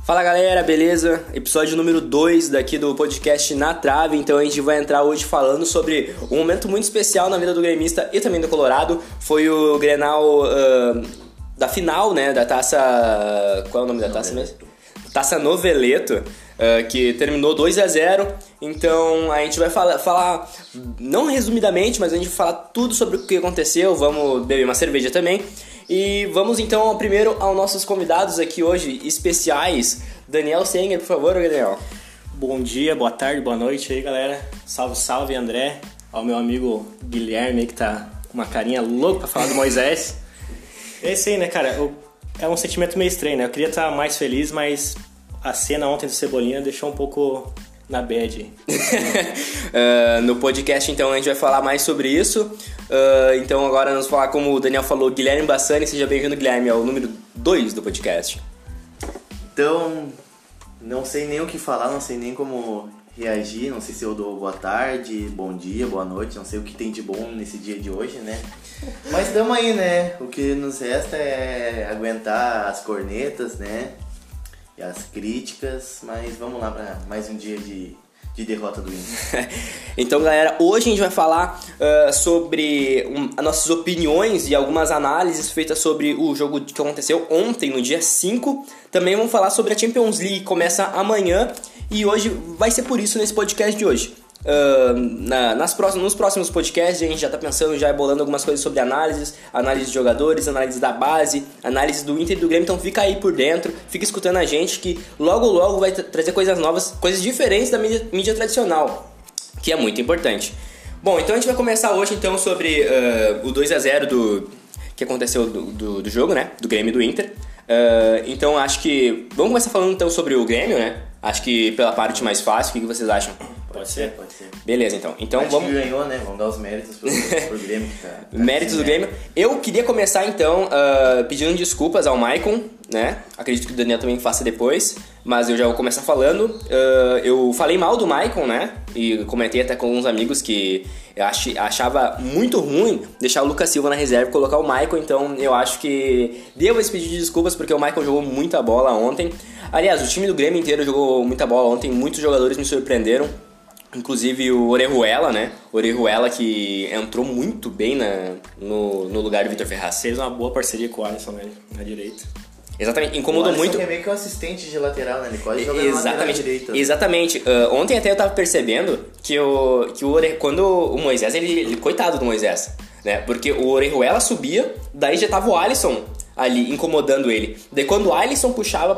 Fala galera, beleza? Episódio número 2 daqui do podcast Na Trave. Então a gente vai entrar hoje falando sobre um momento muito especial na vida do gremista e também do Colorado. Foi o Grenal da final, né, da taça... Qual é o nome da taça mesmo? Taça Noveleto, que terminou 2-0. Então a gente vai falar, não resumidamente, mas a gente vai falar tudo sobre o que aconteceu. Vamos beber uma cerveja também. E vamos então primeiro aos nossos convidados aqui hoje, especiais. Daniel Senger, por favor, Daniel. Bom dia, boa tarde, boa noite aí, galera. Salve, salve, André. Ao meu amigo Guilherme aí, que tá com uma carinha louca pra falar do Moisés. É isso aí, né, cara? É um sentimento meio estranho, né? Eu queria estar mais feliz, mas a cena ontem do Cebolinha deixou um pouco na bad. No podcast, então, a gente vai falar mais sobre isso. Então, agora vamos falar, como o Daniel falou, Guilherme Bassani. Seja bem-vindo, Guilherme, ao número 2 do podcast. Então, não sei nem o que falar, não sei nem como reagir. Não sei se eu dou boa tarde, bom dia, boa noite. Não sei o que tem de bom nesse dia de hoje, né? Mas tamo aí, né? O que nos resta é aguentar as cornetas, né? E as críticas, mas vamos lá para mais um dia de derrota do Inter. Então, galera, hoje a gente vai falar sobre as nossas opiniões e algumas análises feitas sobre o jogo que aconteceu ontem, no dia 5. Também vamos falar sobre a Champions League, que começa amanhã, e hoje vai ser por isso nesse podcast de hoje. Nos próximos podcasts a gente já tá pensando, já bolando algumas coisas sobre análise de jogadores, análise da base, análise do Inter e do Grêmio. Então fica aí por dentro, fica escutando a gente, que logo vai trazer coisas novas, coisas diferentes da mídia tradicional, que é muito importante. Bom, então a gente vai começar hoje então sobre o 2-0 que aconteceu do jogo, né, do Grêmio e do Inter. Então acho que vamos começar falando então sobre o Grêmio, né? Acho que pela parte mais fácil. O que vocês acham? Pode ser. Beleza, então. Mas vamos... que ganhou, né? Vamos dar os méritos pro Grêmio. Que tá méritos do Grêmio. Eu queria começar, então, pedindo desculpas ao Maicon, né? Acredito que o Daniel também faça depois, mas eu já vou começar falando. Eu falei mal do Maicon, né? E comentei até com alguns amigos que eu achava muito ruim deixar o Lucas Silva na reserva e colocar o Maicon. Então, eu acho que devo esse pedido de desculpas, porque o Maicon jogou muita bola ontem. Aliás, o time do Grêmio inteiro jogou muita bola ontem. Muitos jogadores me surpreenderam. Inclusive o Orejuela, né? O Orejuela que entrou muito bem no lugar do Vitor Ferraz. Fez uma boa parceria com o Alisson, né, na direita. Exatamente, incomodou muito. É meio que um assistente de lateral, né? Ele quase joga na lateral direita. Exatamente. Ontem até eu tava percebendo que quando o Moisés, ele coitado do Moisés, né? Porque o Orejuela subia, daí já tava o Alisson ali incomodando ele. Daí quando o Alisson puxava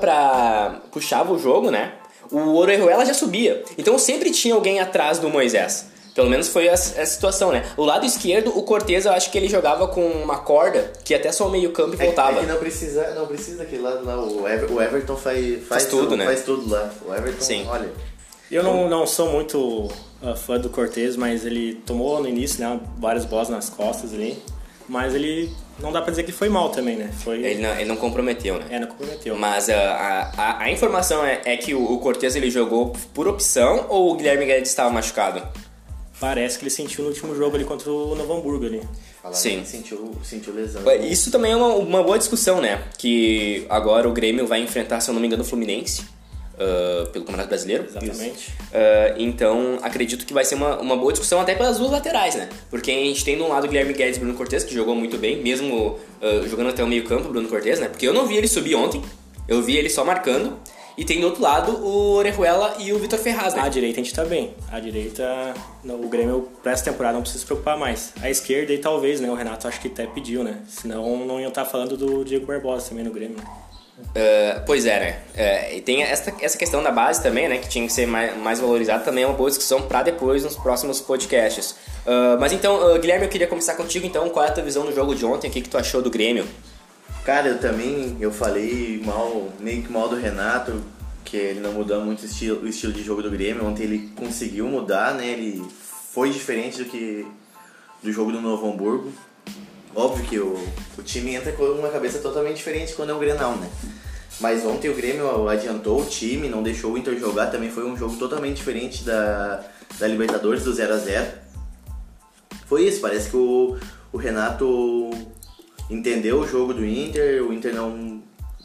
o jogo, né? O Orejuela já subia. Então sempre tinha alguém atrás do Moisés. Pelo menos foi essa situação, né? O lado esquerdo, o Cortez, eu acho que ele jogava com uma corda que até só o meio campo e voltava. É que não precisa daquele lado lá. O Everton faz tudo, né? Faz tudo lá. O Everton, sim. Olha... Eu não sou muito fã do Cortez, mas ele tomou no início, né, várias bolas nas costas ali. Mas ele... Não dá pra dizer que foi mal também, né? Ele não comprometeu, né? Não comprometeu. Mas a informação é que o Cortez ele jogou por opção ou o Guilherme Guedes estava machucado? Parece que ele sentiu no último jogo ali contra o Novo Hamburgo ali. Sim. Sentiu lesão. Isso também é uma boa discussão, né? Que agora o Grêmio vai enfrentar, se eu não me engano, o Fluminense. Pelo Campeonato Brasileiro. Exatamente. Então acredito que vai ser uma boa discussão até pelas duas laterais, né? Porque a gente tem de um lado o Guilherme Guedes e Bruno Cortez, que jogou muito bem, mesmo jogando até o meio campo, Bruno Cortez, né? Porque eu não vi ele subir ontem, eu vi ele só marcando. E tem do outro lado o Orejuela e o Vitor Ferraz, né? A direita a gente tá bem. A direita, o Grêmio pra essa temporada não precisa se preocupar mais. A esquerda aí talvez, né? O Renato acho que até pediu, né? Senão não iam estar falando do Diego Barbosa também no Grêmio, né? Pois é, né? E tem essa questão da base também, né? Que tinha que ser mais valorizada. Também é uma boa discussão para depois nos próximos podcasts. Mas então, Guilherme, eu queria começar contigo. Então, qual é a tua visão do jogo de ontem? O que tu achou do Grêmio? Cara, eu falei meio que mal do Renato, que ele não mudou muito o estilo de jogo do Grêmio. Ontem ele conseguiu mudar, né? Ele foi diferente do jogo do Novo Hamburgo. Óbvio que o time entra com uma cabeça totalmente diferente quando é um Grenal, né? Mas ontem o Grêmio adiantou o time, não deixou o Inter jogar. Também foi um jogo totalmente diferente da Libertadores, do 0-0. Foi isso, parece que o Renato entendeu o jogo do Inter, o Inter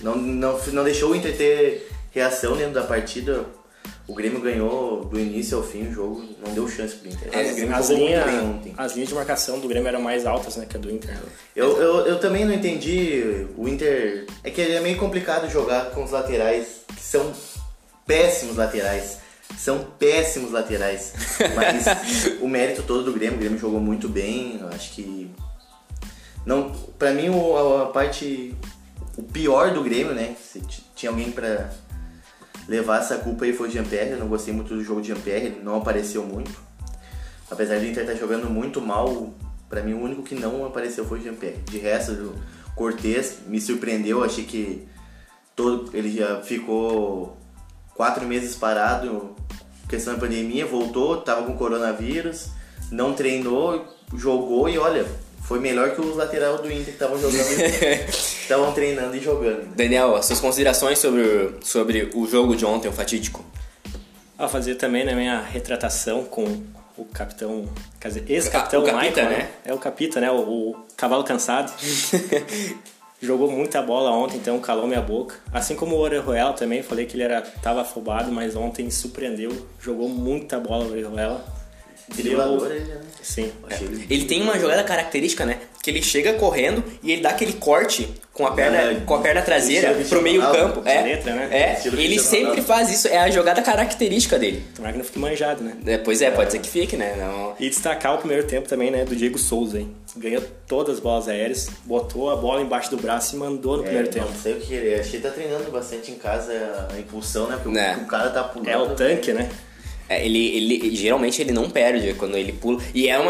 Não deixou o Inter ter reação dentro da partida. O Grêmio ganhou do início ao fim o jogo, não deu chance pro Inter. As linhas de marcação do Grêmio eram mais altas, né, que a do Inter. Eu também não entendi o Inter. É que é meio complicado jogar com os laterais, que são péssimos laterais. Mas o mérito todo do Grêmio, o Grêmio jogou muito bem. Eu acho que. Não, pra mim, o pior do Grêmio, né? Se tinha alguém pra levar essa culpa aí, foi o Jean-Pierre. Eu não gostei muito do jogo de Jean-Pierre, ele não apareceu muito. Apesar do Inter estar jogando muito mal, pra mim o único que não apareceu foi o Jean-Pierre. De resto, o Cortez me surpreendeu, achei que ele já ficou 4 meses parado, questão da pandemia, voltou, tava com coronavírus, não treinou, jogou e olha, foi melhor que os laterais do Inter que estavam jogando, estavam treinando e jogando. Daniel, as suas considerações sobre o jogo de ontem, o fatídico? Fazer também, né, minha retratação com o capitão, quer dizer, ex-capitão Michael, né? É o capita, né, o cavalo cansado. Jogou muita bola ontem, então calou minha boca. Assim como o Orejuela também, falei que ele tava afobado, mas ontem surpreendeu. Jogou muita bola o Orejuela. Driblador ele, né? Sim. Ele tem uma jogada característica, né? Que ele chega correndo e ele dá aquele corte com a perna traseira pro meio campo. Letra, né? Ele sempre faz isso, é a jogada característica dele. Tomara que não fique manjado, né? Pois pode ser que fique, né? Não. E destacar o primeiro tempo também, né, do Diego Souza, hein? Ganhou todas as bolas aéreas, botou a bola embaixo do braço e mandou no primeiro tempo. Não sei o que ele é. Acho que ele tá treinando bastante em casa a impulsão, né? Porque o cara tá pulando. É o tanque, né? Ele geralmente ele não perde quando ele pula. E é uma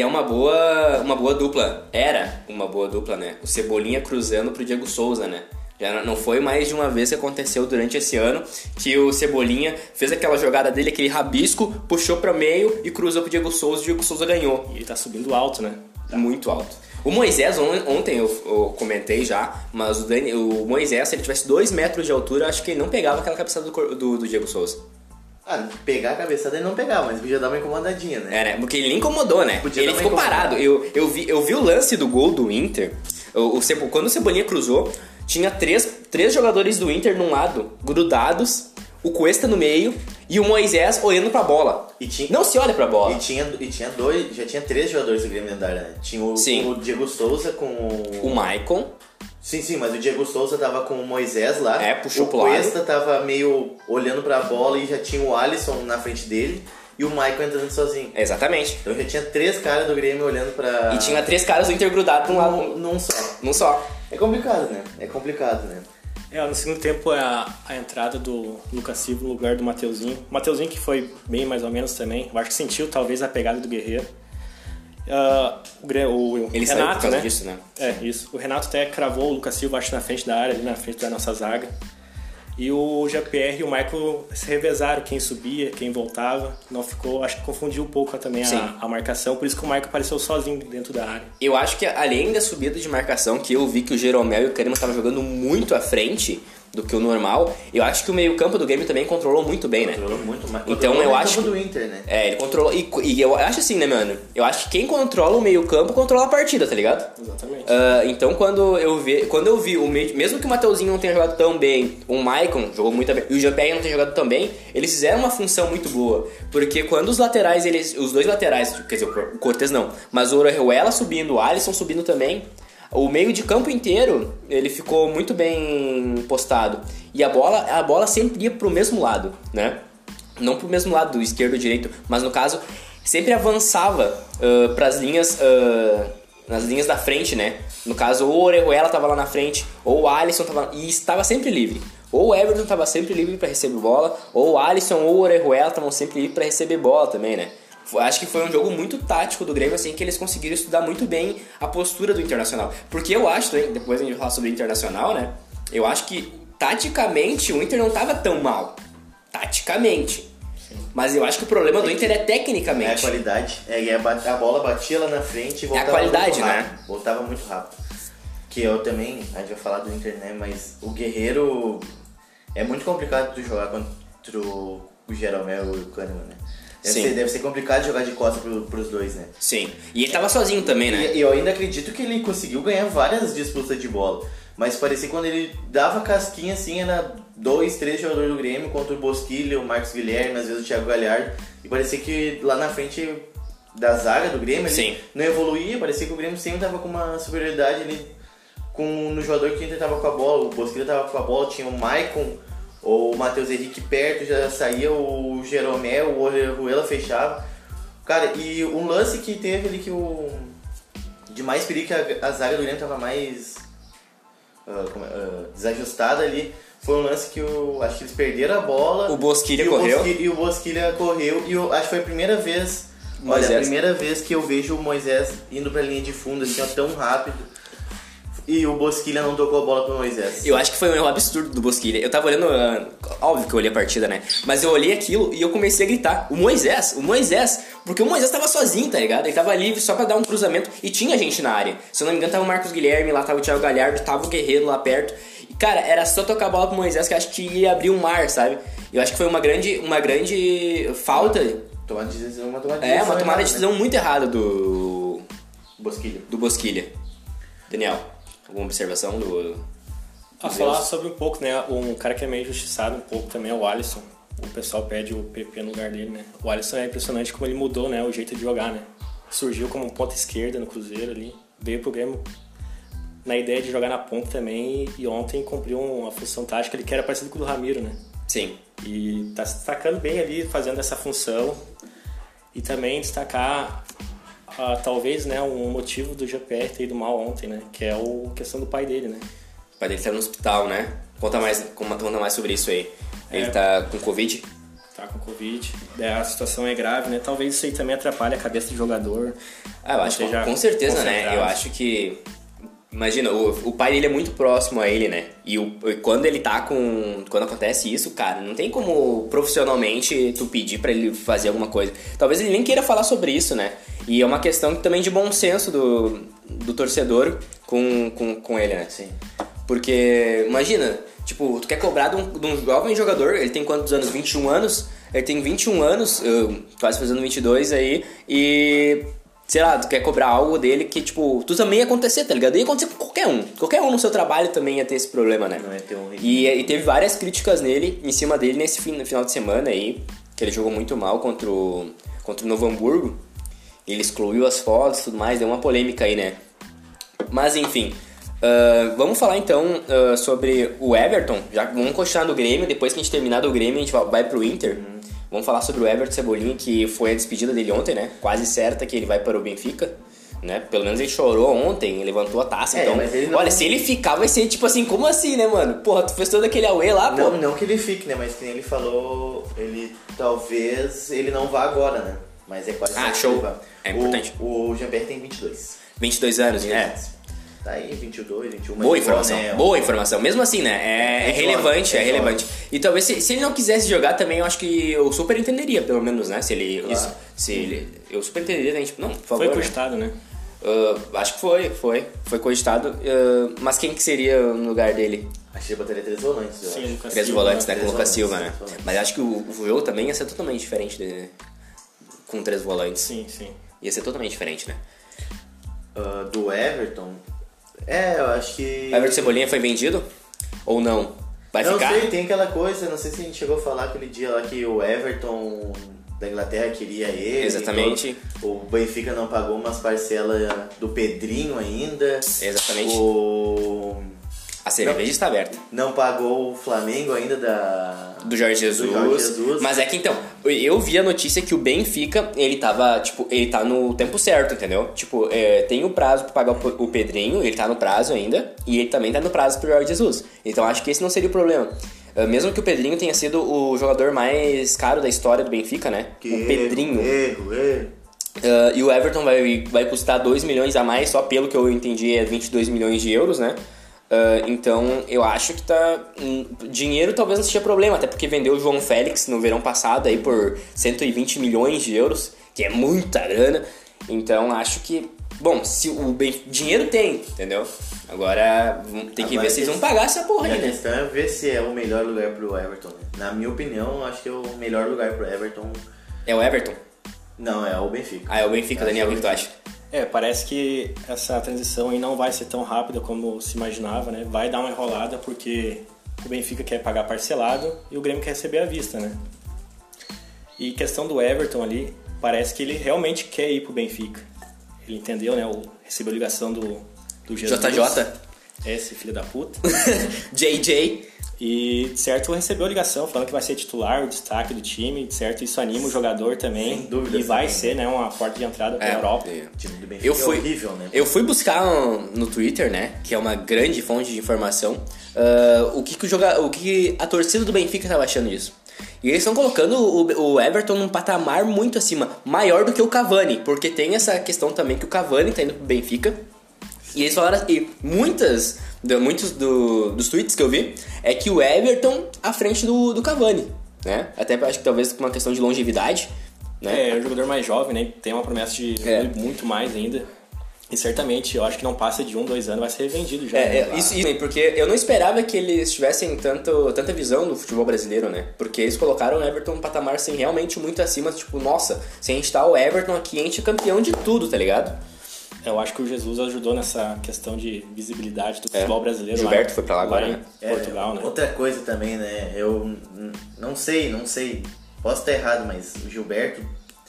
boa dupla. Era uma boa dupla, né? O Cebolinha cruzando pro Diego Souza, né? Já não foi mais de uma vez que aconteceu durante esse ano que o Cebolinha fez aquela jogada dele, aquele rabisco, puxou para meio e cruzou pro Diego Souza e o Diego Souza ganhou. E ele tá subindo alto, né? Muito alto. O Moisés, ontem eu comentei já, mas o Moisés, se ele tivesse 2 metros de altura, acho que ele não pegava aquela cabeçada do Diego Souza. Pegar a cabeçada ele não pegava, mas podia dar uma incomodadinha, né? Né? Porque ele nem incomodou, né? Ele ficou parado. Eu vi o lance do gol do Inter. Quando o Cebolinha cruzou, tinha três jogadores do Inter num lado, grudados, o Cuesta no meio e o Moisés olhando pra bola. Não se olha pra bola. E tinha já tinha 3 jogadores do Grêmio dentro da área, né? Tinha o Diego Souza com o Maicon. Sim, mas o Diego Souza tava com o Moisés lá. Puxou pro lado. O Cuesta tava meio olhando pra bola e já tinha o Alisson na frente dele. E o Maicon entrando sozinho. Exatamente. Então já tinha 3 caras do Grêmio olhando pra... E tinha 3 caras do Inter grudados num lado. Num só. É complicado, né? No segundo tempo a entrada do Lucas Silva no lugar do Mateuzinho. O Mateuzinho que foi bem mais ou menos também. Eu acho que sentiu talvez a pegada do Guerreiro. Ele Renato, saiu por causa né? disso, né? Isso. O Renato até cravou o Lucas Silva, acho, na frente da área, ali na frente da nossa zaga. E o Jean-Pierre e o Michael se revezaram, quem subia, quem voltava. Não ficou, acho que confundiu um pouco também a marcação, por isso que o Michael apareceu sozinho dentro da área. Eu acho que além da subida de marcação, que eu vi que o Jeromel e o Kahneman estavam jogando muito à frente do que o normal, eu acho que o meio-campo do Grêmio também controlou muito bem, né? Controlou muito, mas então eu acho do Inter, né? Ele controlou. E eu acho assim, né, mano? Eu acho que quem controla o meio-campo controla a partida, tá ligado? Exatamente. Então quando eu vi o meio, mesmo que o Mateuzinho não tenha jogado tão bem, o Maicon jogou muito bem, e o Jean-Pierre não tenha jogado tão bem, eles fizeram uma função muito boa. Porque quando os laterais, os dois laterais, quer dizer, o Cortez não, mas o Orejuela subindo, o Alisson subindo também, o meio de campo inteiro, ele ficou muito bem postado. E a bola sempre ia pro mesmo lado, né? Não pro mesmo lado, do esquerdo ou direito, mas no caso, sempre avançava pras linhas, nas linhas da frente, né? No caso, ou o Orejuela tava lá na frente, ou o Alisson tava... E estava sempre livre. Ou o Everton tava sempre livre para receber bola, ou o Alisson ou o Orejuela estavam sempre livres para receber bola também, né? Acho que foi um jogo muito tático do Grêmio, assim, que eles conseguiram estudar muito bem a postura do Internacional. Porque eu acho, depois a gente vai falar sobre o Internacional, né? Eu acho que, taticamente, o Inter não tava tão mal. Taticamente. Sim. Mas eu acho que o problema do Inter é tecnicamente. É a qualidade. A bola batia lá na frente e voltava qualidade, muito rápido. Né? Voltava muito rápido. Que eu também, a gente vai falar do Inter, né? Mas o Guerreiro é muito complicado de jogar contra o Jeromel e o Kahneman, né? Deve ser complicado jogar de costas pros dois, né? Sim. E ele tava sozinho também, né? E eu ainda acredito que ele conseguiu ganhar várias disputas de bola. Mas parecia que quando ele dava casquinha assim, era 2, 3 jogadores do Grêmio contra o Bosquilha, o Marcos Guilherme, às vezes o Thiago Galhardo. E parecia que lá na frente da zaga do Grêmio ele não evoluía, parecia que o Grêmio sempre tava com uma superioridade ali no jogador que tentava com a bola. O Bosquilha tava com a bola, tinha o Maicon ou o Matheus Henrique perto, já saía o Jeromel, o Orejuela fechava. Cara, e um lance que teve ali que de mais perigo, que a zaga do Grêmio tava mais desajustada ali, foi um lance que acho que eles perderam a bola. O Bosquilha correu. E o Bosquilha correu. E acho que foi a primeira vez. Olha, a primeira vez que eu vejo o Moisés indo pra linha de fundo assim, ó, tão rápido. E o Bosquilha não tocou a bola pro Moisés. Eu acho que foi um erro absurdo do Bosquilha. Eu tava olhando, óbvio que eu olhei a partida, né? Mas eu olhei aquilo e eu comecei a gritar: o Moisés, porque o Moisés tava sozinho, tá ligado? Ele tava livre só pra dar um cruzamento e tinha gente na área. Se eu não me engano, tava o Marcos Guilherme, lá tava o Thiago Galhardo, tava o Guerreiro lá perto. E, cara, era só tocar a bola pro Moisés que eu acho que ia abrir um mar, sabe? Eu acho que foi uma grande falta. Uma tomada de decisão muito errada do Bosquilha. Daniel, alguma observação falar sobre um pouco, né? Um cara que é meio injustiçado um pouco também é o Alisson. O pessoal pede o PP no lugar dele, né? O Alisson é impressionante como ele mudou, né, o jeito de jogar, né? Surgiu como ponta esquerda no Cruzeiro ali, veio pro Grêmio na ideia de jogar na ponta também e ontem cumpriu uma função tática ali que era parecido com o do Ramiro, né? Sim. E tá se destacando bem ali, fazendo essa função. E também destacar, talvez, né, um motivo do GPR ter ido mal ontem, né? Que é a questão do pai dele, né? O pai dele tá no hospital, né? Conta mais sobre isso aí. Ele tá com Covid? Tá com Covid. A situação é grave, né? Talvez isso aí também atrapalhe a cabeça do jogador. Eu acho que com certeza, né? Eu acho que... Imagina, o pai dele é muito próximo a ele, né? E quando ele tá quando acontece isso, cara, não tem como profissionalmente tu pedir pra ele fazer alguma coisa. Talvez ele nem queira falar sobre isso, né? E é uma questão também de bom senso do torcedor com ele, né? Sim. Porque, imagina, tipo, tu quer cobrar de um jovem jogador, ele tem quantos anos? 21 anos? Ele tem 21 anos, quase fazendo 22 aí, e... sei lá, tu quer cobrar algo dele que, tipo, tu também ia acontecer, tá ligado? Ia acontecer com qualquer um. Qualquer um no seu trabalho também ia ter esse problema, né? Não ia ter um e teve várias críticas nele, em cima dele, nesse final de semana aí, que ele jogou muito mal contra o Novo Hamburgo. Ele excluiu as fotos e tudo mais, deu uma polêmica aí, né? Mas, enfim, vamos falar então sobre o Everton. Já vamos continuar no Grêmio, depois que a gente terminar do Grêmio, a gente vai pro Inter. Vamos falar sobre o Everton Cebolinha, que foi a despedida dele ontem, né? Quase certa que ele vai para o Benfica, né? Pelo menos ele chorou ontem, levantou a taça, então... Mas ele não... Olha, se ele ficar, vai ser tipo assim, como assim, né, mano? Porra, tu fez todo aquele auê lá, pô. Não que ele fique, né? Mas que nem ele falou, talvez ele não vá agora, né? Mas é quase certo show. Que ele vá. É importante. O Jean-Pierre tem 22. 22 anos, né? Tá aí, 22, 21. Boa informação, né? boa informação. Mesmo assim, né? É relevante, é relevante. E talvez se ele não quisesse jogar também, eu acho que eu super entenderia, pelo menos, né? Se ele... Claro. Eu super entenderia, né? Tipo, não, por favor. Foi cogitado, né? Acho que foi cogitado. Mas quem que seria no lugar dele? Acho que ele botaria 3 volantes. Sim, Lucas 3 Silva, volantes, né? Com o Lucas volantes, Silva, né? 3 volantes. Mas acho que o jogo também ia ser totalmente diferente com 3 volantes. Sim, sim. Ia ser totalmente diferente, né? Do Everton... eu acho que... Everton Cebolinha foi vendido? Ou não? Vai ficar? Não sei, tem aquela coisa, não sei se a gente chegou a falar aquele dia lá que o Everton da Inglaterra queria ele. Exatamente. Então, o Benfica não pagou umas parcelas do Pedrinho ainda. Exatamente. A cerveja está aberta. Não pagou o Flamengo ainda do Jorge Jesus. Mas é que então, eu vi a notícia que o Benfica, ele tá no tempo certo, entendeu? Tipo, tem o prazo pra pagar o Pedrinho, ele tá no prazo ainda, e ele também tá no prazo pro Jorge Jesus. Então acho que esse não seria o problema. Mesmo que o Pedrinho tenha sido o jogador mais caro da história do Benfica, né? O Pedrinho. Erro. E o Everton vai custar 2 milhões a mais, só pelo que eu entendi é 22 milhões de euros, né? Então eu acho que dinheiro talvez não seja problema, até porque vendeu o João Félix no verão passado aí por 120 milhões de euros, que é muita grana. Então acho que, bom, se dinheiro tem, entendeu? Agora tem que ver se eles vão pagar essa porra aí, né? A questão é ver se é o melhor lugar pro Everton. Na minha opinião, acho que é o melhor lugar pro Everton. É o Everton? Não, é o Benfica. É o Benfica, Daniel, o que tu acha? Parece que essa transição aí não vai ser tão rápida como se imaginava, né? Vai dar uma enrolada porque o Benfica quer pagar parcelado e o Grêmio quer receber à vista, né? E questão do Everton ali, parece que ele realmente quer ir pro Benfica. Ele entendeu, né? Recebeu a ligação do Jesus. JJ. Esse filho da puta. JJ. E, certo, recebeu a ligação falando que vai ser titular, o destaque do time, certo? Isso anima o jogador também. Sem dúvida. E vai ser, né, uma porta de entrada pra Europa. O time do Benfica é horrível, né? Eu fui buscar no Twitter, né, que é uma grande fonte de informação, o que a torcida do Benfica estava achando disso. E eles estão colocando o Everton num patamar muito acima, maior do que o Cavani, porque tem essa questão também que o Cavani tá indo pro Benfica. E eles falaram, e muitos dos tweets que eu vi é que o Everton à frente do Cavani, né? Até acho que talvez com uma questão de longevidade, né? É um jogador mais jovem, né? Tem uma promessa de muito mais ainda. E certamente, eu acho que não passa de 1-2 anos, vai ser revendido já. Isso, porque eu não esperava que eles tivessem tanta visão do futebol brasileiro, né? Porque eles colocaram o Everton num patamar assim, realmente muito acima, tipo, nossa, se a gente tá o Everton aqui, a gente é campeão de tudo, tá ligado? Eu acho que o Jesus ajudou nessa questão de visibilidade do futebol brasileiro. Gilberto foi pra lá agora, né? Portugal, né? Outra coisa também, né? Eu não sei, posso estar errado, mas o Gilberto,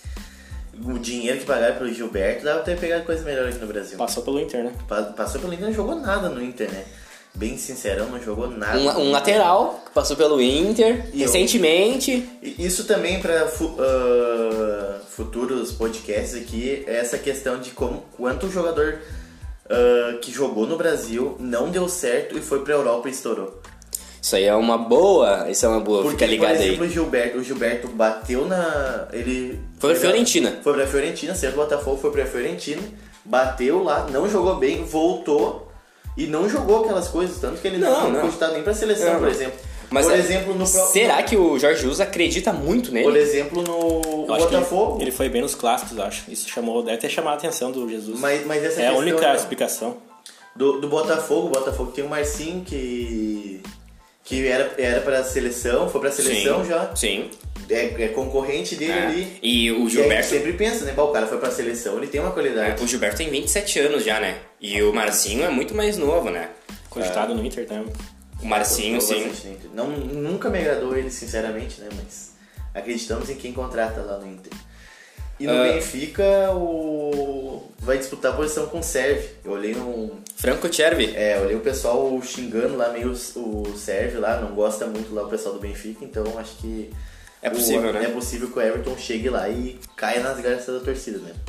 o dinheiro que pagaram pelo Gilberto dava pra ter pegado coisa melhor aqui no Brasil. Passou pelo Inter, né? Passou pelo Inter, não jogou nada no Inter, né? Bem sincerão, não jogou nada. Um lateral que passou pelo Inter recentemente. Isso também para futuros podcasts aqui, é essa questão de quanto o jogador que jogou no Brasil não deu certo e foi pra Europa e estourou. Isso aí é uma boa, Porque, fica ligado por exemplo, aí. O Gilberto bateu ele Foi pra Fiorentina. Foi pra Fiorentina, saiu do Botafogo, foi pra Fiorentina, bateu lá, não jogou bem, voltou e não jogou aquelas coisas, tanto que ele não foi cogitado nem pra seleção, por exemplo. Mas por exemplo, no próprio... será que o Jorge Jesus acredita muito nele? Por exemplo, no Botafogo. Ele foi bem nos clássicos, acho. Isso deve ter chamado a atenção do Jesus. Mas essa é a questão, única explicação. Do Botafogo, o Botafogo tem o Marcinho que era pra seleção, foi pra seleção já. Sim. É concorrente dele ali. E o E Gilberto... a gente sempre pensa, né? O cara foi pra seleção, ele tem uma qualidade. O Gilberto tem 27 anos já, né? E o Marcinho é muito mais novo, né? Cogitado no Inter também. O Marcinho, sim. Nunca me agradou ele, sinceramente, né? Mas acreditamos em quem contrata lá no Inter. E no Benfica, vai disputar a posição com o Sérvio. Eu olhei Franco Cervi. olhei o pessoal xingando lá meio o Sérvio lá, não gosta muito lá o pessoal do Benfica, então acho que é possível, né? É possível que o Everton chegue lá e caia nas graças da torcida, né?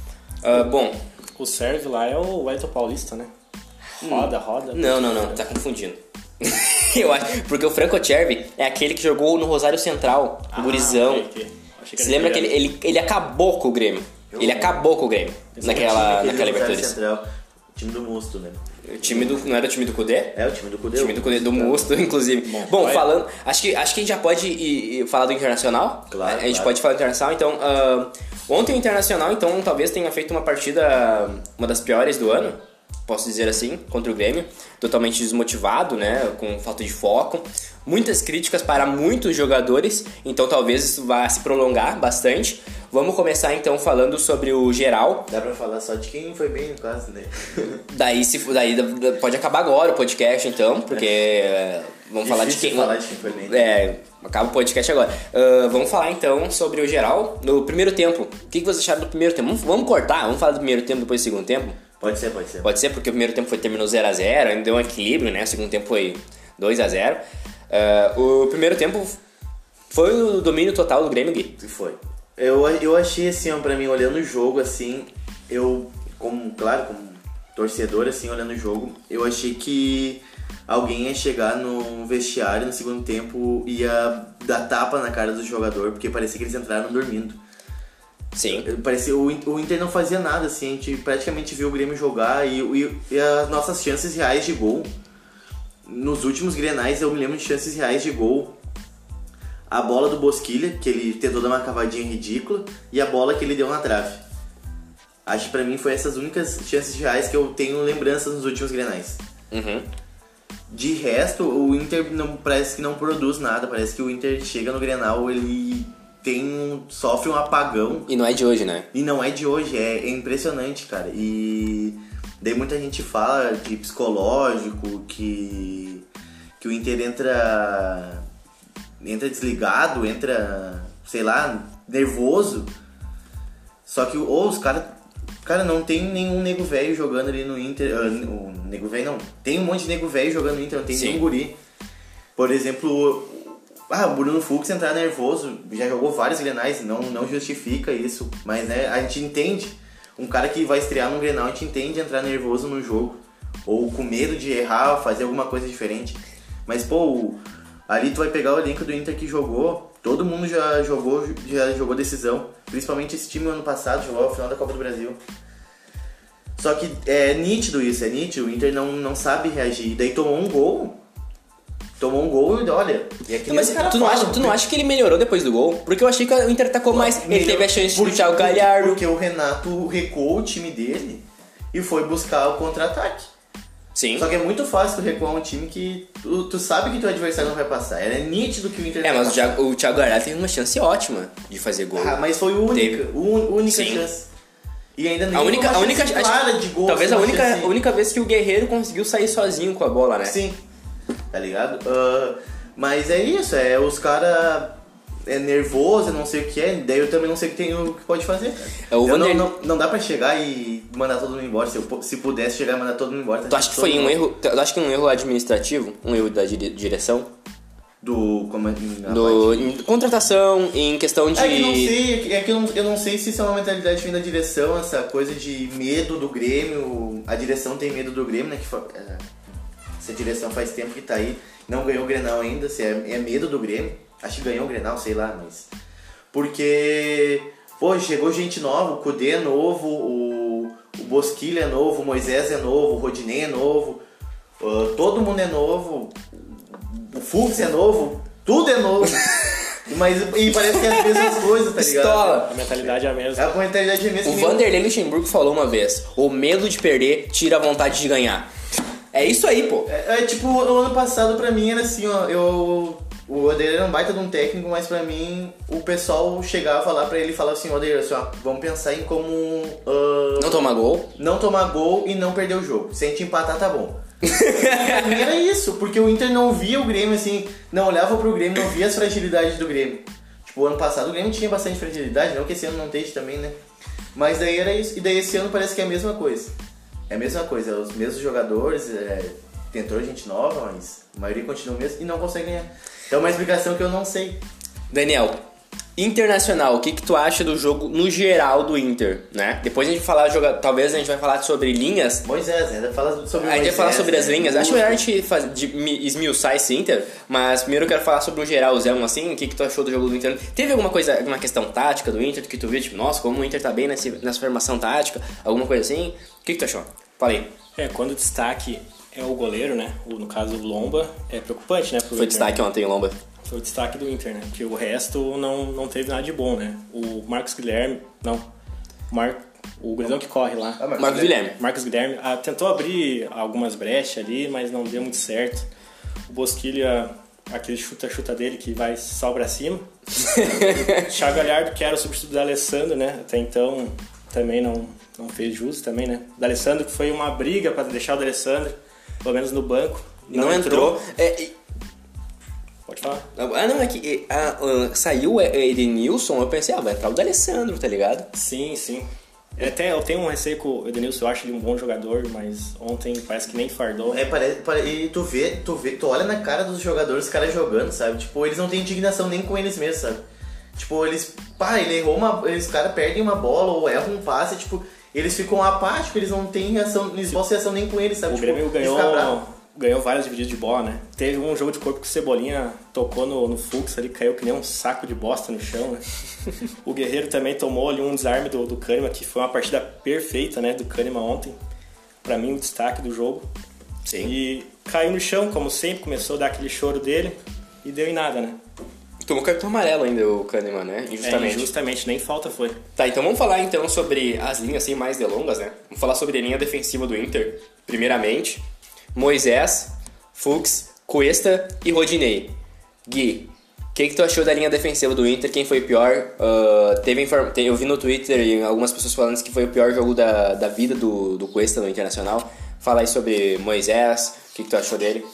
Bom, o Sérvio lá é o Wellington Paulista, né? Roda. Não, tá confundindo. Eu acho, porque o Franco Cervi é aquele que jogou no Rosário Central, o gurizão. Você lembra que ele acabou com o Grêmio? Acabou com o Grêmio naquela Libertadores. Central, o time do Musto, né? Não era o time do Cudê? É, o time do Cudê. O time do Cudê, do Musto, inclusive. Bom, falando... Acho que a gente já pode falar do Internacional. Claro, a gente pode falar do Internacional, então... ontem o Internacional, então, talvez tenha feito uma partida... Uma das piores do ano, posso dizer assim, contra o Grêmio. Totalmente desmotivado, né? Com falta de foco. Muitas críticas para muitos jogadores, então talvez isso vá se prolongar bastante. Vamos começar então falando sobre o geral. Dá pra falar só de quem foi bem no caso, né? Daí pode acabar agora o podcast então, porque vamos falar de quem foi bem. Acaba o podcast agora. Vamos falar então sobre o geral no primeiro tempo. O que vocês acharam do primeiro tempo? Vamos cortar, vamos falar do primeiro tempo depois do segundo tempo? Pode ser. Pode ser, porque o primeiro tempo terminou 0-0, ainda deu um equilíbrio, né? O segundo tempo foi 2-0. O primeiro tempo foi o domínio total do Grêmio, Gui. Foi. Eu achei assim, ó, pra mim, olhando o jogo, assim, como torcedor, assim, olhando o jogo, eu achei que alguém ia chegar no vestiário no segundo tempo e ia dar tapa na cara do jogador, porque parecia que eles entraram dormindo. Sim. Parecia, o Inter não fazia nada, assim, a gente praticamente viu o Grêmio jogar e as nossas chances reais de gol. Nos últimos Grenais eu me lembro de chances reais de gol. A bola do Bosquilha, que ele tentou dar uma cavadinha ridícula, e a bola que ele deu na trave. Acho que pra mim foi essas únicas chances reais que eu tenho lembranças nos últimos Grenais. Uhum. De resto, o Inter parece que não produz nada. Parece que o Inter chega no Grenal, ele sofre um apagão. E não é de hoje, né? E não é de hoje, é impressionante, cara. E daí muita gente fala de psicológico, que o Inter entra desligado, entra, sei lá, nervoso. Só que os caras... Cara, não tem nenhum nego velho jogando ali no Inter. Nego velho não. Tem um monte de nego velho jogando no Inter, não tem nenhum guri. Por exemplo, o Bruno Fux entrar nervoso, já jogou vários Grenais, não justifica isso. Mas né, a gente entende. Um cara que vai estrear num Grenal, a gente entende entrar nervoso no jogo. Ou com medo de errar, fazer alguma coisa diferente. Mas, pô, ali tu vai pegar o elenco do Inter que jogou. Todo mundo já jogou decisão. Principalmente esse time ano passado, jogou a final da Copa do Brasil. Só que é nítido isso, é nítido. O Inter não sabe reagir. E daí tomou um gol e olha... Mas tu não acha que ele melhorou depois do gol? Porque eu achei que o Inter atacou mais. Ele teve a chance de puxar o Galhardo. Porque o Renato recuou o time dele e foi buscar o contra-ataque. Sim. Só que é muito fácil tu recuar um time que tu sabe que teu adversário não vai passar. É nítido que o Inter mas o Thiago Galhardo teve uma chance ótima de fazer gol. Mas foi única chance. E ainda nem a única clara de gol. Talvez a única vez que o Guerreiro conseguiu sair sozinho com a bola, né? Sim. Tá ligado? Mas é isso, os caras nervoso, eu não sei o que é, daí eu também não sei o que pode fazer, cara. Não dá pra chegar e mandar todo mundo embora. Se pudesse chegar e mandar todo mundo embora... Tu acha que foi um erro? Tu acha que um erro administrativo? Um erro da direção? Em contratação, em questão de... Eu não sei se isso é uma mentalidade que vem da direção, essa coisa de medo do Grêmio. A direção tem medo do Grêmio, né? Essa direção faz tempo que tá aí, não ganhou o Grenal ainda, se é medo do Grêmio. Acho que ganhou o Grenal, sei lá, mas... Porque, pô, chegou gente nova, o Kudê é novo, o Bosquilha é novo, o Moisés é novo, o Rodinei é novo, todo mundo é novo, o Fux é novo, tudo é novo. E parece que é as mesmas coisas, tá ligado? Pistola. A mentalidade é a mesma. A mentalidade é a mesma. O Vanderlei Luxemburgo falou uma vez, o medo de perder tira a vontade de ganhar. É isso aí, pô. Tipo, o ano passado pra mim era assim, ó, o Odair era um baita de um técnico, mas pra mim o pessoal chegava lá pra ele e falava assim, Odair, assim, ó, vamos pensar em como... não tomar gol? Não tomar gol e não perder o jogo. Se a gente empatar, tá bom. Pra mim era isso, porque o Inter não via o Grêmio assim, não olhava pro Grêmio, não via as fragilidades do Grêmio. Tipo, o ano passado o Grêmio tinha bastante fragilidade, não que esse ano não esteja também, né? Mas daí era isso, e daí esse ano parece que é a mesma coisa. É a mesma coisa, os mesmos jogadores, tentou gente nova, mas a maioria continua o mesmo e não consegue ganhar. Então é uma explicação que eu não sei. Daniel, Internacional, o que tu acha do jogo no geral do Inter, né? Depois a gente vai falar, talvez a gente vai falar sobre linhas. Moisés, ainda fala sobre a gente vai falar sobre as linhas. Acho melhor a gente esmiuçar esse Inter, mas primeiro eu quero falar sobre o geralzão, assim, o que tu achou do jogo do Inter. Teve alguma questão tática do Inter que tu viu, tipo, nossa, como o Inter tá bem nessa formação tática, alguma coisa assim? O que tu achou? Falei. Quando o destaque é o goleiro, né? No caso, o Lomba, é preocupante, né? Foi destaque ontem, o Lomba. Foi o destaque do Inter, né? Porque o resto não teve nada de bom, né? O Marcos Guilherme... Não. O gurizão que corre lá. Marcos Guilherme tentou abrir algumas brechas ali, mas não deu muito certo. O Bosquilha, aquele chuta dele que vai só pra cima. O Thiago Galhardo, que era o substituto do Alessandro, né? Até então também não fez jus também, né? O Alessandro, que foi uma briga pra deixar o Alessandro, pelo menos no banco. Não entrou. Pode falar. Não, é que saiu o Edenilson, eu pensei, vai entrar o D'Alessandro, tá ligado? Sim. Até eu tenho um receio com o Edenilson, eu acho ele um bom jogador, mas ontem parece que nem fardou. E tu olha na cara dos jogadores, os caras jogando, sabe? Tipo, eles não têm indignação nem com eles mesmos, sabe? Tipo, ele errou os caras perdem uma bola ou erram um passe, tipo, eles ficam apáticos, eles não têm reação, eles não têm reação nem com eles, sabe? O Grêmio ganhou várias divididas de bola, né? Teve um jogo de corpo que o Cebolinha tocou no Fux ali, caiu que nem um saco de bosta no chão, né? O Guerreiro também tomou ali um desarme do Kahneman, que foi uma partida perfeita, né, do Kahneman ontem. Pra mim, o destaque do jogo. Sim. E caiu no chão, como sempre, começou a dar aquele choro dele e deu em nada, né? Tomou cartão amarelo ainda o Kahneman, né? Injustamente, nem falta foi. Tá, então vamos falar então sobre as linhas assim mais delongas, né? Vamos falar sobre a linha defensiva do Inter. Primeiramente, Moisés, Fux, Cuesta e Rodinei. Gui, O que tu achou da linha defensiva do Inter? Quem foi o pior? Eu vi no Twitter e algumas pessoas falando que foi o pior jogo da vida do Cuesta no Internacional. Fala aí sobre Moisés, o que tu achou dele?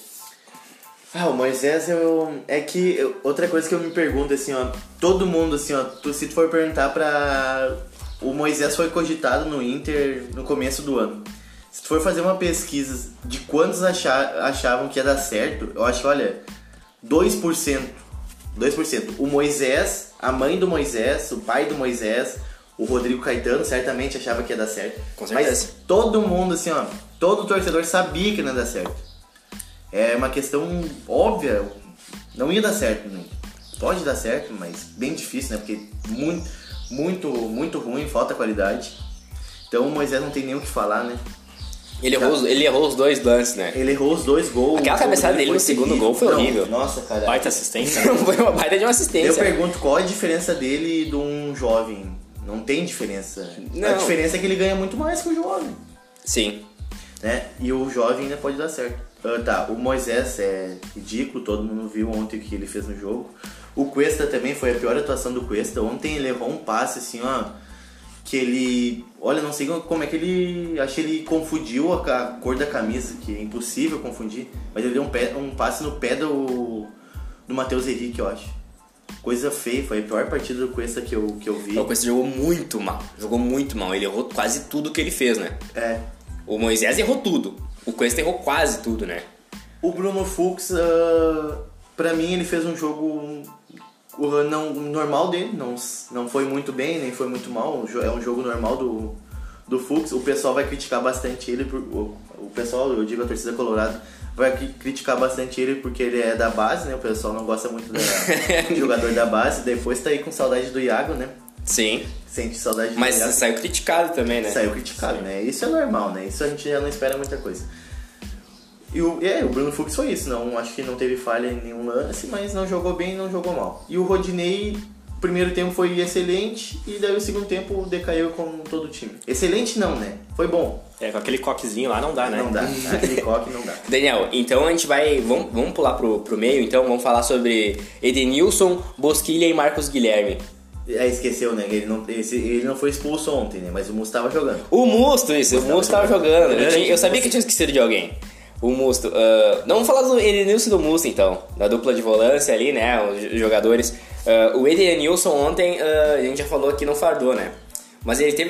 O Moisés, outra coisa que eu me pergunto, assim, ó, todo mundo, assim, ó, se tu for perguntar pra... O Moisés foi cogitado no Inter no começo do ano. Se tu for fazer uma pesquisa de quantos achavam que ia dar certo, eu acho que, olha, 2%. O Moisés, a mãe do Moisés, o pai do Moisés, o Rodrigo Caetano certamente achava que ia dar certo. Com certeza. Mas todo mundo, assim, ó, todo torcedor sabia que não ia dar certo. É uma questão óbvia, não ia dar certo, né? Pode dar certo, mas bem difícil, né? Porque muito ruim, falta qualidade. Então o Moisés não tem nem o que falar, né? Ele errou os 2 lances, né? Ele errou os 2 gols. Aquela cabeçada dele no segundo gol foi horrível. Nossa, cara. Baita assistência. Foi uma baita de uma assistência. Eu pergunto qual a diferença dele de um jovem. Não tem diferença. Não. A diferença é que ele ganha muito mais que o jovem. Sim. Né? E o jovem ainda pode dar certo. O Moisés é ridículo, todo mundo viu ontem o que ele fez no jogo. O Cuesta também foi a pior atuação do Cuesta. Ontem ele errou um passe assim, ó, que ele... Olha, não sei como é que ele... Acho que ele confundiu a cor da camisa, que é impossível confundir. Mas ele deu um passe no pé do Matheus Henrique, eu acho. Coisa feia, foi a pior partida do Cuesta que eu vi. O Cuesta jogou muito mal. Ele errou quase tudo que ele fez, né? O Moisés errou tudo. O Cuesta errou quase tudo, né? O Bruno Fux, pra mim, ele fez um jogo normal dele. Não foi muito bem, nem foi muito mal. É um jogo normal do Fux. O pessoal vai criticar bastante ele. O pessoal, eu digo a torcida colorada, vai criticar bastante ele porque ele é da base, né? O pessoal não gosta muito do jogador da base. Depois tá aí com saudade do Iago, né? Sim. Sente saudade do Mas Iago. saiu criticado também, né? Saiu criticado, né? Isso é normal, né? Isso a gente já não espera muita coisa. E o Bruno Fux foi isso, acho que não teve falha em nenhum lance, mas não jogou bem e não jogou mal. E o Rodinei, o primeiro tempo foi excelente e daí o segundo tempo decaiu com todo o time. Excelente não, né? Foi bom. Com aquele coquezinho lá não dá, né? Não dá, aquele coque não dá. Daniel, então a gente vai... Vamos pular pro meio, então vamos falar sobre Edenilson, Bosquilha e Marcos Guilherme. Esqueceu, né? Ele não foi expulso ontem, né? Mas o Musto tava jogando. O Musto tava jogando. Eu sabia que eu tinha esquecido de alguém. O Musto. Não, vamos falar do Edenilson e do Musto, então. Da dupla de volância ali, né? Os jogadores. O Edenilson ontem, a gente já falou que não fardou, né? Mas ele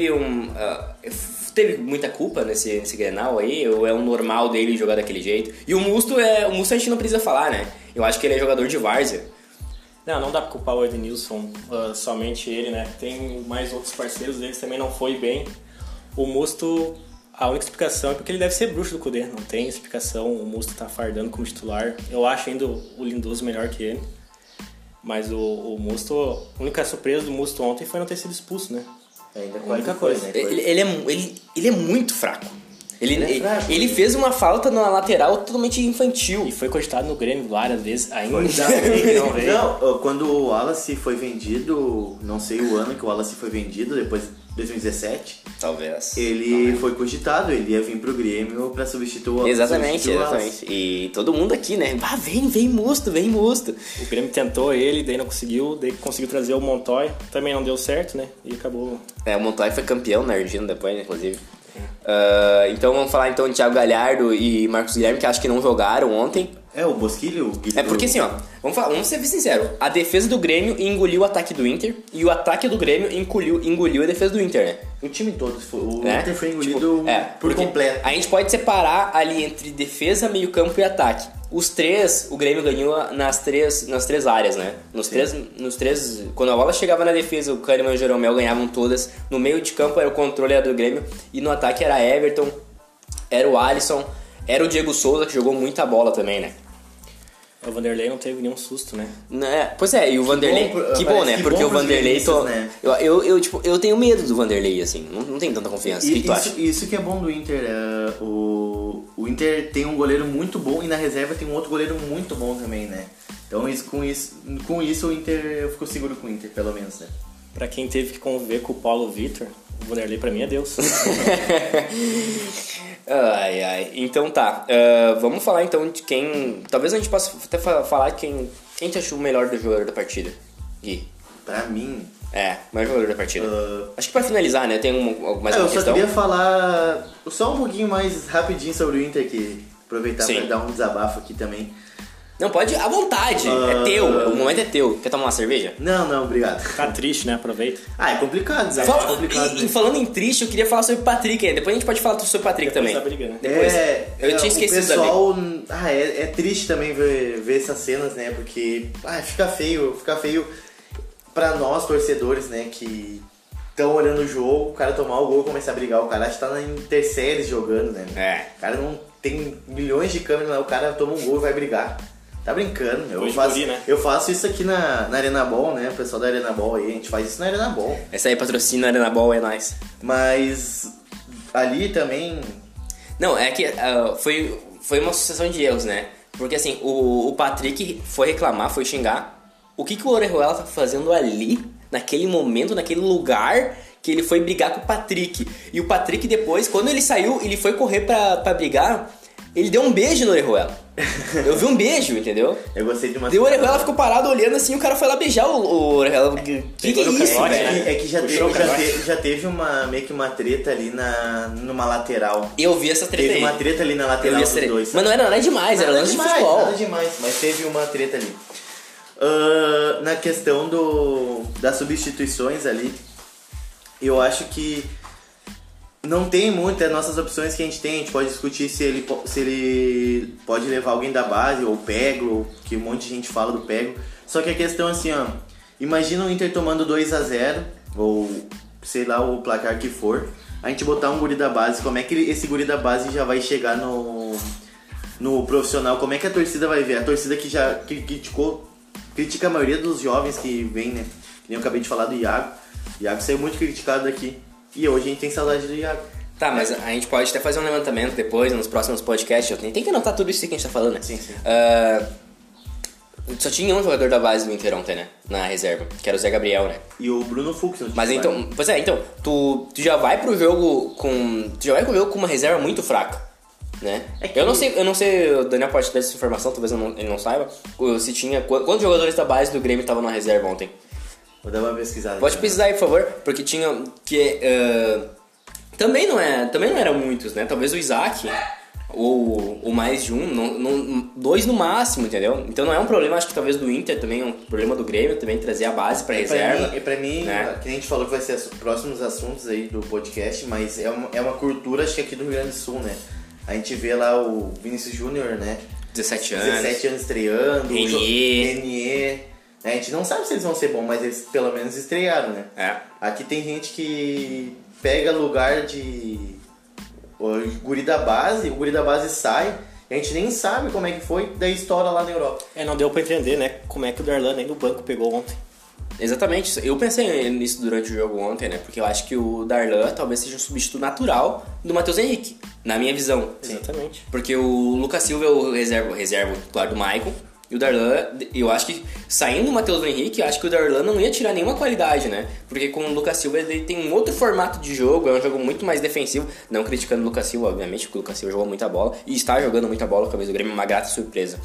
teve muita culpa nesse Grenal aí? Ou é um normal dele jogar daquele jeito? E o Musto a gente não precisa falar, né? Eu acho que ele é jogador de várzea. Não dá pra culpar o Edenilson, somente ele, né? Tem mais outros parceiros deles, também não foi bem. O Musto, a única explicação é porque ele deve ser bruxo do Cudê, não tem explicação. O Musto tá fardando como titular. Eu acho ainda o Lindoso melhor que ele. Mas o Musto, a única surpresa do Musto ontem foi não ter sido expulso, né? Ainda a única coisa. Né? Ele é muito fraco. Ele fez uma falta na lateral totalmente infantil. E foi cogitado no Grêmio várias vezes, ainda não veio. Não, quando o Wallace foi vendido, não sei o ano que o Wallace foi vendido, depois de 2017. Talvez. Ele foi cogitado, ele ia vir pro Grêmio pra substituir o Wallace. Exatamente. E todo mundo aqui, né? Vem Musto. O Grêmio tentou ele, daí não conseguiu, daí conseguiu trazer o Montoya, também não deu certo, né? E acabou. O Montoya foi campeão na Argentina depois, né, inclusive. Então vamos falar então de Thiago Galhardo e Marcos Guilherme, que acho que não jogaram ontem. O Bosquilha, porque assim, ó, vamos ser sinceros, a defesa do Grêmio engoliu o ataque do Inter e o ataque do Grêmio engoliu a defesa do Inter, né? O time todo Inter foi engolido por completo. A gente pode separar ali entre defesa, meio campo e ataque. Os três, o Grêmio ganhou nas três áreas, né? Nos três, quando a bola chegava na defesa, o Kahneman e o Jeromel ganhavam todas. No meio de campo era o controle do Grêmio e no ataque era Everton, era o Alisson, era o Diego Souza, que jogou muita bola também, né? O Vanderlei não teve nenhum susto, né? Pois é, e o Vanderlei... Que bom, né? Porque o Vanderlei... Né? Eu tenho medo do Vanderlei, assim. Não tenho tanta confiança. O que tu acha? Isso que é bom do Inter. O Inter tem um goleiro muito bom e na reserva tem um outro goleiro muito bom também, né? Então com isso o Inter... Eu fico seguro com o Inter, pelo menos, né? Pra quem teve que conviver com o Paulo Vitor, o Vanderlei pra mim é Deus. Ai. Então tá. Vamos falar então de quem... Talvez a gente possa até falar de quem Quem te achou o melhor do jogador da partida? Gui. Pra mim... o melhor jogador da partida. Acho que pra finalizar, né? Tem mais uma eu só questão. queria falar só um pouquinho mais rapidinho sobre o Inter aqui. Aproveitar Sim. pra dar um desabafo aqui também. Não, pode à vontade. É teu. O momento é teu. Quer tomar uma cerveja? Não, obrigado. Tá triste, né? Aproveita. É complicado, né? Fala- É complicado, né? falando em triste, eu queria falar sobre o Patrick aí. Depois a gente pode falar sobre o Patrick Depois também. da briga, né? Depois. Eu tinha esquecido o pessoal, é triste também ver essas cenas, né? Porque fica feio pra nós, torcedores, né? Que estão olhando o jogo, o cara tomar o gol e começar a brigar. O cara acho que tá na Interséries jogando, né? É. O cara não tem milhões de câmeras, mas o cara toma um gol e vai brigar. Tá brincando, Né? Eu faço isso aqui na Arena Ball, né? O pessoal da Arena Ball aí, a gente faz isso na Arena Ball. Essa aí patrocina a Arena Ball, é nóis. Mas ali também... Não, é que foi uma sucessão de erros, né? Porque assim, o Patrick foi reclamar, foi xingar. O que o Orejuela tá fazendo ali, naquele momento, naquele lugar que ele foi brigar com o Patrick? E o Patrick depois, quando ele saiu, ele foi correr pra brigar, ele deu um beijo no Orejuela. Eu vi um beijo, entendeu? Eu gostei de uma... Deu o Orejuela ficou parado olhando assim, o cara foi lá beijar o Orejuela. Que é Pegou no isso, cangote, velho? né? É que já teve meio que uma treta ali numa lateral. Eu vi essa treta Teve aí. uma treta ali na Eu lateral vi dos essa treta. dois. Mas não era nada demais, era lance de futebol. Nada demais, mas teve uma treta ali. Na questão das substituições ali, eu acho que não tem muitas nossas opções que a gente tem. A gente pode discutir se ele pode levar alguém da base, ou Peglo, que um monte de gente fala do Peglo. Só que a questão é assim, ó, imagina o Inter tomando 2-0, ou sei lá o placar que for, a gente botar um guri da base, como é que esse guri da base já vai chegar no profissional? Como é que a torcida vai ver? A torcida que já critica a maioria dos jovens que vem, né? Que nem eu acabei de falar do Iago. O Iago saiu muito criticado daqui. E hoje a gente tem saudade do Iago. Tá, mas a gente pode até fazer um levantamento depois, nos próximos podcasts. Tem que anotar tudo isso que a gente tá falando, né? Sim. Só tinha um jogador da base do Inter ontem, né? Na reserva, que era o Zé Gabriel, né? E o Bruno Fux. Mas então, tu já vai pro jogo com uma reserva muito fraca, né? Eu não sei, o Daniel pode ter essa informação, talvez ele não saiba, se tinha quantos jogadores da base do Grêmio estavam na reserva ontem. Vou dar uma pesquisada. Pode pesquisar aí, por favor, porque tinha também não eram muitos, né? Talvez o Isaac ou mais de dois no máximo, entendeu? Então não é um problema, acho que talvez do Inter também, é um problema do Grêmio também trazer a base pra reserva. Pra mim, né? que a gente falou que vai ser os próximos assuntos aí do podcast, mas é uma cultura, acho que aqui do Rio Grande do Sul, né? A gente vê lá o Vinícius Júnior, né? 17 anos estreando, Renier. A gente não sabe se eles vão ser bons, mas eles pelo menos estrearam, né? É. Aqui tem gente que pega lugar de o guri da base sai, e a gente nem sabe como é que foi, daí estoura lá na Europa. Não deu pra entender, né? Como é que o Darlan nem do banco pegou ontem. Exatamente, eu pensei nisso durante o jogo ontem, né? Porque eu acho que o Darlan talvez seja um substituto natural do Matheus Henrique, na minha visão. Exatamente. Porque o Lucas Silva é o reserva titular do Maicon. E o Darlan, eu acho que saindo do Matheus Henrique, eu acho que o Darlan não ia tirar nenhuma qualidade, né? Porque com o Lucas Silva ele tem um outro formato de jogo, é um jogo muito mais defensivo. Não criticando o Lucas Silva, obviamente, porque o Lucas Silva jogou muita bola e está jogando muita bola com a camisa do Grêmio, uma grata surpresa.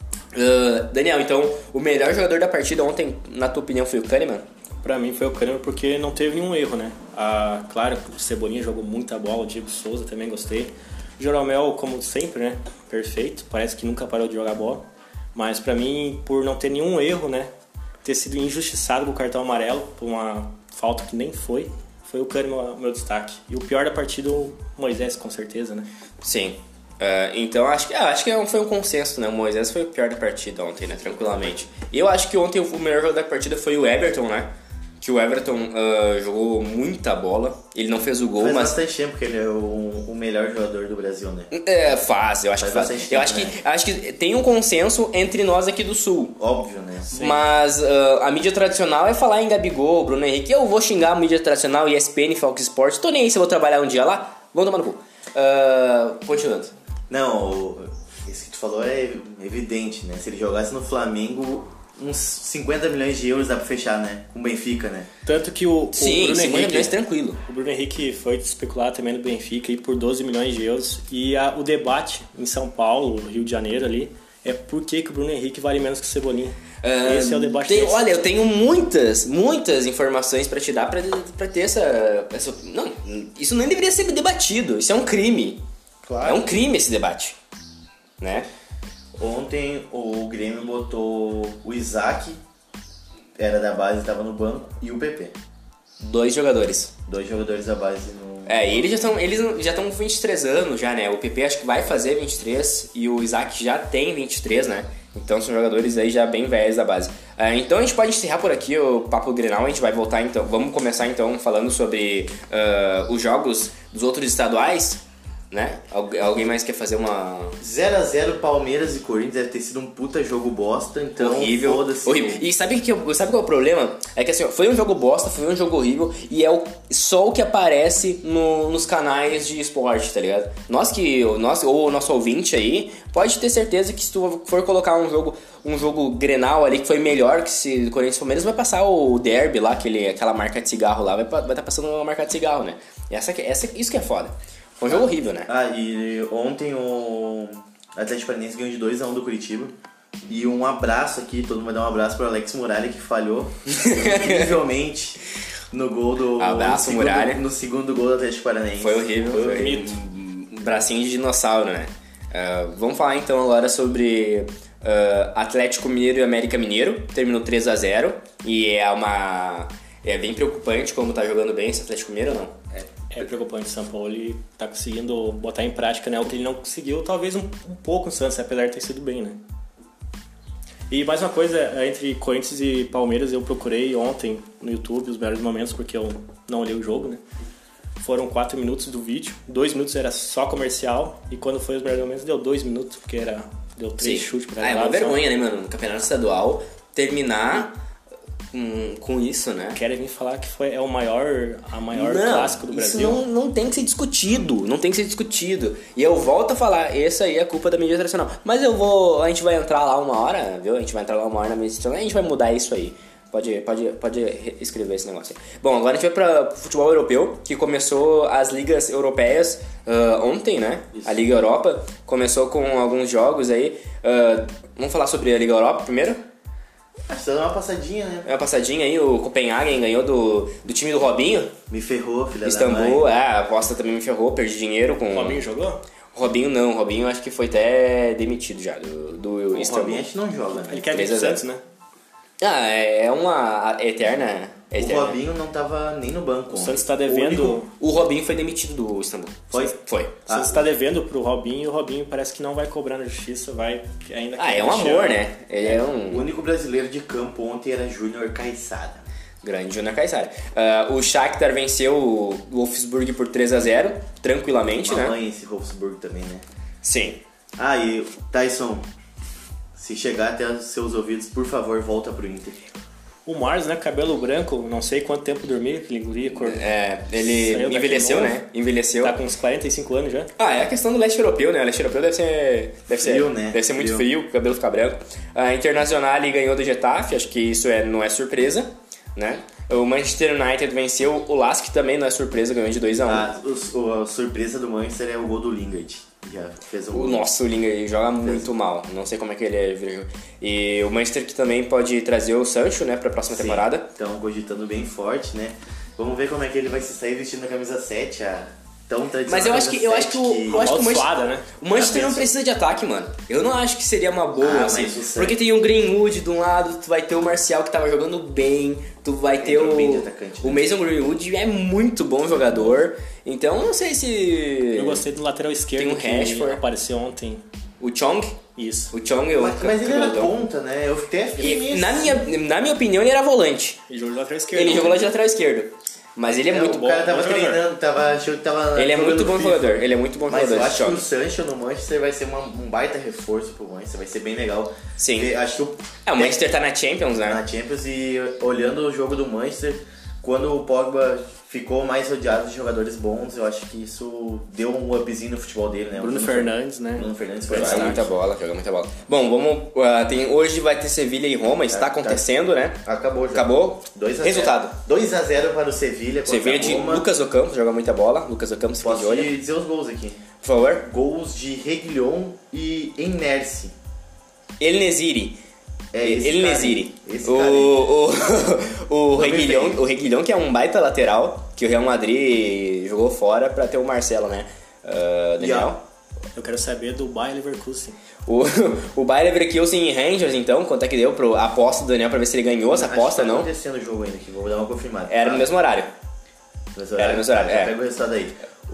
Daniel, então, o melhor jogador da partida ontem, na tua opinião, foi o Kahneman? Pra mim foi o Kahneman porque não teve nenhum erro, né? Claro, o Cebolinha jogou muita bola, o Diego Souza também gostei. O Jeromel, como sempre, né? Perfeito, parece que nunca parou de jogar bola. Mas pra mim, por não ter nenhum erro, né? Ter sido injustiçado com o cartão amarelo por uma falta que nem foi o Kahneman o meu destaque. E o pior da partida, o Moisés, com certeza, né? Sim. Então acho que foi um consenso, né? O Moisés foi o pior da partida ontem, né? Tranquilamente. E eu acho que ontem o melhor jogador da partida foi o Everton, né? Que o Everton jogou muita bola. Ele não fez o gol, Faz mas... bastante tempo que ele é o melhor jogador do Brasil, né? Eu acho que faz. Eu acho que tem um consenso entre nós aqui do Sul. Óbvio, né? Sim. Mas a mídia tradicional é falar em Gabigol, Bruno Henrique. Eu vou xingar a mídia tradicional, ESPN, Fox Sports. Tô nem aí se eu vou trabalhar um dia lá. Vamos tomar no cu. Continuando. Não, isso que tu falou é evidente, né? Se ele jogasse no Flamengo, uns 50 milhões de euros dá pra fechar, né? Com o Benfica, né? Tanto que o Sim, Bruno 50 Henrique, milhões tranquilo. O Bruno Henrique foi especulado também no Benfica aí por 12 milhões de euros. E o debate em São Paulo, Rio de Janeiro ali, é por que o Bruno Henrique vale menos que o Cebolinha. Esse é o debate. Olha, eu tenho muitas informações pra te dar pra ter essa... Não, isso nem deveria ser debatido. Isso é um crime. Claro. É um crime esse debate. Né? Ontem o Grêmio botou o Isaac, era da base, estava no banco, e o PP. 2 jogadores. 2 jogadores da base no... E eles já estão com 23 anos já, né? O PP acho que vai fazer 23 e o Isaac já tem 23, né? Então são jogadores aí já bem velhos da base. Então a gente pode encerrar por aqui o Papo Grenal, a gente vai voltar então. Vamos começar então falando sobre os jogos dos outros estaduais, né? Alguém mais quer fazer uma... 0x0 Palmeiras e Corinthians, deve ter sido um puta jogo bosta, então horrível. E sabe qual é o problema? É que assim, foi um jogo bosta, foi um jogo horrível e é só o que aparece nos canais de esporte, tá ligado? Ou o nosso ouvinte aí, pode ter certeza que se tu for colocar um jogo Grenal ali que foi melhor que se Corinthians e Palmeiras, vai passar o derby lá, aquela marca de cigarro lá, vai tá passando uma marca de cigarro, né? Isso que é foda. Foi um jogo horrível, né? E ontem o Atlético Paranaense ganhou de 2x1 do Curitiba. E um abraço aqui, todo mundo vai dar um abraço pro Alex Muralha, que falhou incrivelmente no gol do... Abraço, Muralha. No segundo gol do Atlético Paranaense. Foi horrível. Foi um bracinho de dinossauro, né? Vamos falar então agora sobre Atlético Mineiro e América Mineiro. Terminou 3x0 e é bem preocupante como tá jogando bem esse Atlético Mineiro ou não? É preocupante o São Paulo, ele tá conseguindo botar em prática, né? O que ele não conseguiu, talvez um pouco no Santos, apesar de ter sido bem, né? E mais uma coisa, entre Corinthians e Palmeiras, eu procurei ontem no YouTube os melhores momentos, porque eu não olhei o jogo, né? Foram 4 minutos do vídeo, 2 minutos era só comercial, e quando foi os melhores momentos deu 2 minutos, porque deu 3 chutes pra cada lado. É uma vergonha, né, mano? No campeonato estadual, terminar... com isso, né? Querem vir falar que é a maior clássico do Brasil. Isso não tem que ser discutido. Não tem que ser discutido. E eu volto a falar, essa aí é a culpa da mídia tradicional. Mas a gente vai entrar lá uma hora, viu? A gente vai entrar lá uma hora na mídia tradicional e a gente vai mudar isso aí. Pode escrever esse negócio aí. Bom, agora a gente vai para futebol europeu, que começou as ligas europeias ontem, né? Isso. A Liga Europa começou com alguns jogos aí. Vamos falar sobre a Liga Europa primeiro? Acho que dá uma passadinha, né? É uma passadinha aí, o Copenhagen ganhou do time do Robinho. Me ferrou, filha Istambul, da mãe. A aposta também me ferrou, perdi dinheiro com... O Robinho jogou? Robinho não, Robinho acho que foi até demitido já do Istambul. O Robinho acho que não joga, né? Ele quer vir pro Santos, né? É uma eterna... O Robinho não tava nem no banco. O Santos tá devendo... O Robinho foi demitido do Istambul. Foi? O Santos tá devendo pro Robinho e o Robinho parece que não vai cobrar na justiça, vai ainda... É um amor, né? Ele é um... O único brasileiro de campo ontem era Júnior Caiçara. Grande Júnior Caiçara. O Shakhtar venceu o Wolfsburg por 3x0, tranquilamente, né? Mamãe esse Wolfsburg também, né? Sim. E Tyson, se chegar até os seus ouvidos, por favor, volta pro Inter. O Mars, né? Cabelo branco, não sei quanto tempo dormia, aquele guri, ele envelheceu, né? Envelheceu. Tá com uns 45 anos já. É a questão do leste europeu, né? O leste europeu deve frio, né? Deve ser muito frio, o cabelo fica branco. A Internacional ganhou do Getafe, acho que isso não é surpresa, né? O Manchester United venceu o Lask, que também não é surpresa, ganhou de 2x1. A surpresa do Manchester é o gol do Lingard. Já fez um gol. Nossa, o Lingard joga muito mal. Não sei como é que ele é. E o Manchester que também pode trazer o Sancho, né, pra próxima temporada. Estão cogitando bem forte, né? Vamos ver como é que ele vai se sair vestindo a camisa 7, tão tradicional. Mas eu acho que o Manchester, né? O Manchester não precisa de ataque, mano. Eu não acho que seria uma boa, assim. Porque tem o Greenwood de um lado, tu vai ter o Martial que tava jogando bem, tu vai ter o Mason Greenwood é muito bom jogador. Então não sei se... Eu gostei do lateral esquerdo tem que apareceu ontem. O Chong? Isso. O Chong mas ele era ponta, né? Eu até fiquei na minha opinião, ele era volante. Ele jogou de lateral esquerdo. Ele jogou lá de lateral esquerdo. Mas ele é muito bom. O cara tava treinando, achou que tava... Ele é muito bom jogador. Ele é muito bom jogador. Mas eu acho que o Sancho no Manchester vai ser um baita reforço pro Manchester. Vai ser bem legal. Sim. Acho que o Manchester tá na Champions, né? Na Champions, e olhando o jogo do Manchester, quando o Pogba ficou mais rodeado de jogadores bons, eu acho que isso deu um upzinho no futebol dele, né? Bruno Fernandes, né? Bruno Fernandes foi joga muita bola. Bom, hoje vai ter Sevilha e Roma, está acontecendo, né? Acabou já. Acabou? 2x0. Resultado. 2x0 para o Sevilha. Sevilha de Lucas Ocampos, joga muita bola. Lucas Ocampos fica de olho. Posso dizer os gols aqui? Por favor. Gols de Reguilhon e Enerce. El Nesiri. Esse Nesiri. cara aí. O Reguilhão, que é um baita lateral, que o Real Madrid jogou fora pra ter o Marcelo, né? Daniel? Eu quero saber do Bayer Leverkusen. O Bayer Leverkusen Rangers, então, quanto é que deu a aposta do Daniel pra ver se ele ganhou essa aposta ou não? Acho que tá acontecendo o jogo ainda aqui, vou dar uma confirmada. Era no mesmo horário. Era no mesmo horário, já pega o resultado aí.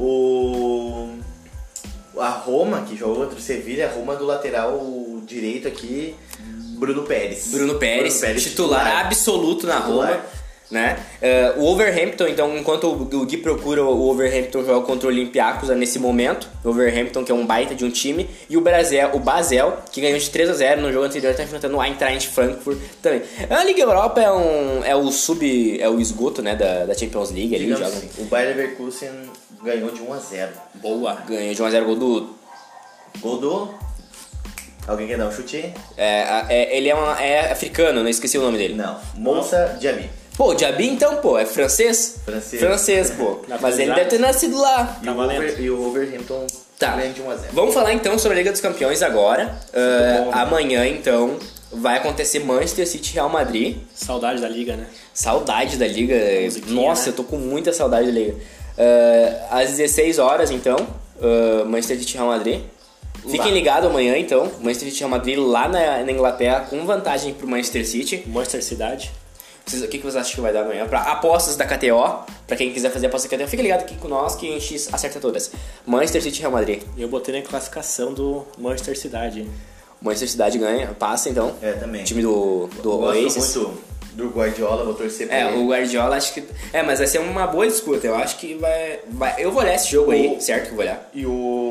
A Roma, que jogou contra o Sevilha, a Roma do lateral direito aqui, Bruno Pérez, titular absoluto na Roma, né? O Wolverhampton, então, enquanto o Gui procura, o Wolverhampton joga contra o Olympiacos nesse momento. O Wolverhampton, que é um baita de um time, e o Basel, que ganhou de 3-0 no jogo anterior, está enfrentando o Eintracht Frankfurt também. A Liga Europa é o esgoto, né, da Champions League ali. Joga. Assim, o Bayer Leverkusen ganhou de 1-0. Boa. Ganhou de 1-0, gol do... Alguém quer dar um chute? Ele é africano, não esqueci o nome dele. Não, Moussa Diaby. Pô, o Diaby então, pô, é francês? Francês, pô. Mas ele deve ter nascido lá. E o Wolverhampton ganha de 1-0. Vamos falar então sobre a Liga dos Campeões agora. Amanhã, então, vai acontecer Manchester City e Real Madrid. Saudade da Liga, né? Saudade da Liga. Nossa, né? eu tô com muita saudade da Liga. Às 16 horas, então, Manchester City e Real Madrid. Fiquem ligados amanhã, então. Manchester City e Real Madrid lá na Inglaterra, com vantagem pro Manchester City. Manchester Cidade. O que vocês acham que vai dar amanhã? Pra apostas da KTO, pra quem quiser fazer apostas da KTO, fica ligado aqui com nós que a gente acerta todas. Manchester City e Real Madrid. Eu botei na classificação do Manchester Cidade. Manchester Cidade ganha, passa então. Também. O time do Oasis. Gosto muito do Guardiola, vou torcer pra ele. O Guardiola acho que... mas vai ser uma boa disputa, eu acho que vai... Eu vou olhar esse jogo aí, certo que eu vou olhar. E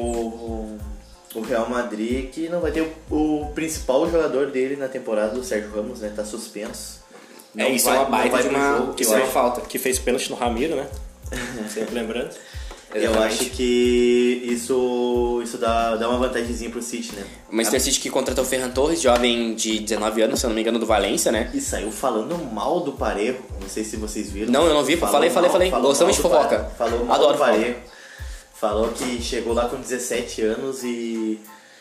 o Real Madrid, que não vai ter o principal jogador dele na temporada, o Sérgio Ramos, né? Tá suspenso. Isso é uma baita de uma... Jogo, isso é uma falta. Que fez pênalti no Ramiro, né? Sempre lembrando. Eu acho que isso dá uma vantagemzinha pro City, né? O Manchester City que contratou o Ferran Torres, jovem de 19 anos, se eu não me engano, do Valência, né? E saiu falando mal do Parejo, não sei se vocês viram. Não, eu não vi, falei. Gostamos de fofoca. Falou mal Adoro do Parejo. Falou que chegou lá com 17 anos e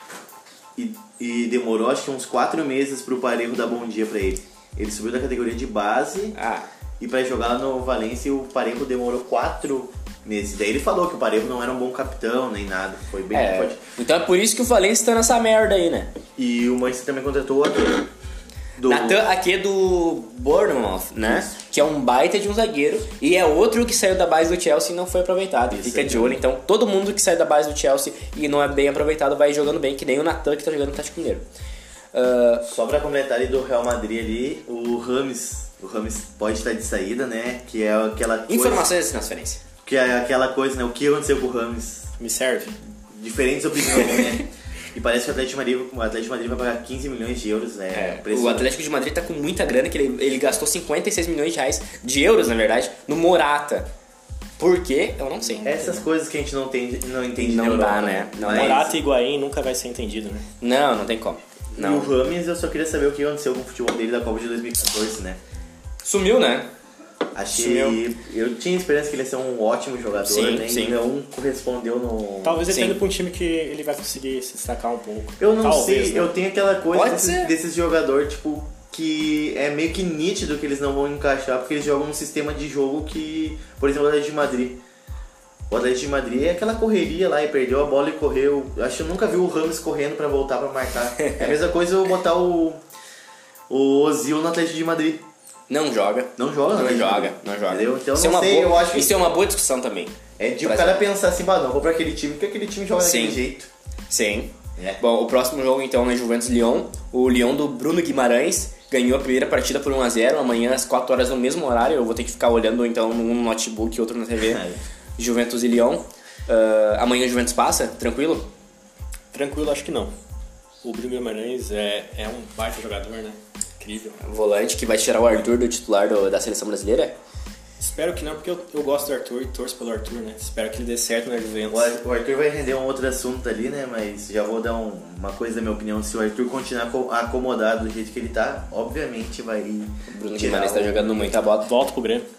demorou acho que uns 4 meses pro Parejo dar bom dia pra ele. Ele subiu da categoria de base e pra jogar lá no Valência o Parejo demorou 4 meses. Daí ele falou que o Parejo não era um bom capitão nem nada, foi bem forte. Então é por isso que o Valência tá nessa merda aí, né? E o Manchester também contratou o Nathan Ake do Bournemouth, né? Isso. Que é um baita de um zagueiro. E é outro que saiu da base do Chelsea e não foi aproveitado. Fica de olho. Então, todo mundo que sai da base do Chelsea e não é bem aproveitado vai jogando bem, que nem o Nathan que tá jogando no Atlético Mineiro. Só pra completar ali do Real Madrid ali, o Rames pode estar de saída, né? Que é aquela coisa... Informações de transferência. Que é aquela coisa, né? O que aconteceu com o Rames? Me serve. Diferentes opiniões, né? E parece que o Atlético de Madrid vai pagar 15 milhões de euros, né? O Atlético de Madrid tá com muita grana, que ele gastou 56 milhões de reais, de euros na verdade, no Morata. Por quê? Eu não sei. Essas coisas que a gente não entende não na Europa, dá, né? Morata e Higuaín nunca vai ser entendido, né? Não tem como. Não. E o Rames, eu só queria saber o que aconteceu com o futebol dele da Copa de 2014, né? Sumiu, né? Eu tinha esperança que ele ia ser um ótimo jogador, né? Sim. Não correspondeu no... Talvez ele tenha ido pra um time que ele vai conseguir se destacar um pouco. Eu não Talvez, sei, né? eu tenho aquela coisa desses jogadores, tipo, que é meio que nítido que eles não vão encaixar, porque eles jogam um sistema de jogo que, por exemplo, o Atlético de Madrid. O Atlético de Madrid é aquela correria lá e perdeu a bola e correu. Acho que eu nunca vi o Rames correndo pra voltar pra marcar. É a mesma coisa eu botar o Ozil no Atlético de Madrid. Não joga. Não joga. Entendeu? Então isso não sei, eu acho que... Isso é uma boa discussão também. É de o cara pensar assim, não, vou pra aquele time, porque aquele time joga daquele jeito. Sim. Bom, o próximo jogo então é Juventus-Lyon. O Lyon do Bruno Guimarães ganhou a primeira partida por 1-0. Amanhã às 4 horas no mesmo horário. Eu vou ter que ficar olhando então um no notebook e outro na TV. Juventus e Lyon. Amanhã o Juventus passa? Tranquilo? Tranquilo, acho que não. O Bruno Guimarães é um baita jogador, né? Incrível. Volante que vai tirar o Arthur do titular da seleção brasileira? Espero que não, porque eu gosto do Arthur e torço pelo Arthur, né? Espero que ele dê certo na Juventus. O Arthur vai render um outro assunto ali, né? Mas já vou dar uma coisa da minha opinião. Se o Arthur continuar acomodado do jeito que ele tá, obviamente vai... O Bruno Guimarães tá jogando muita bola. Volta pro Grêmio.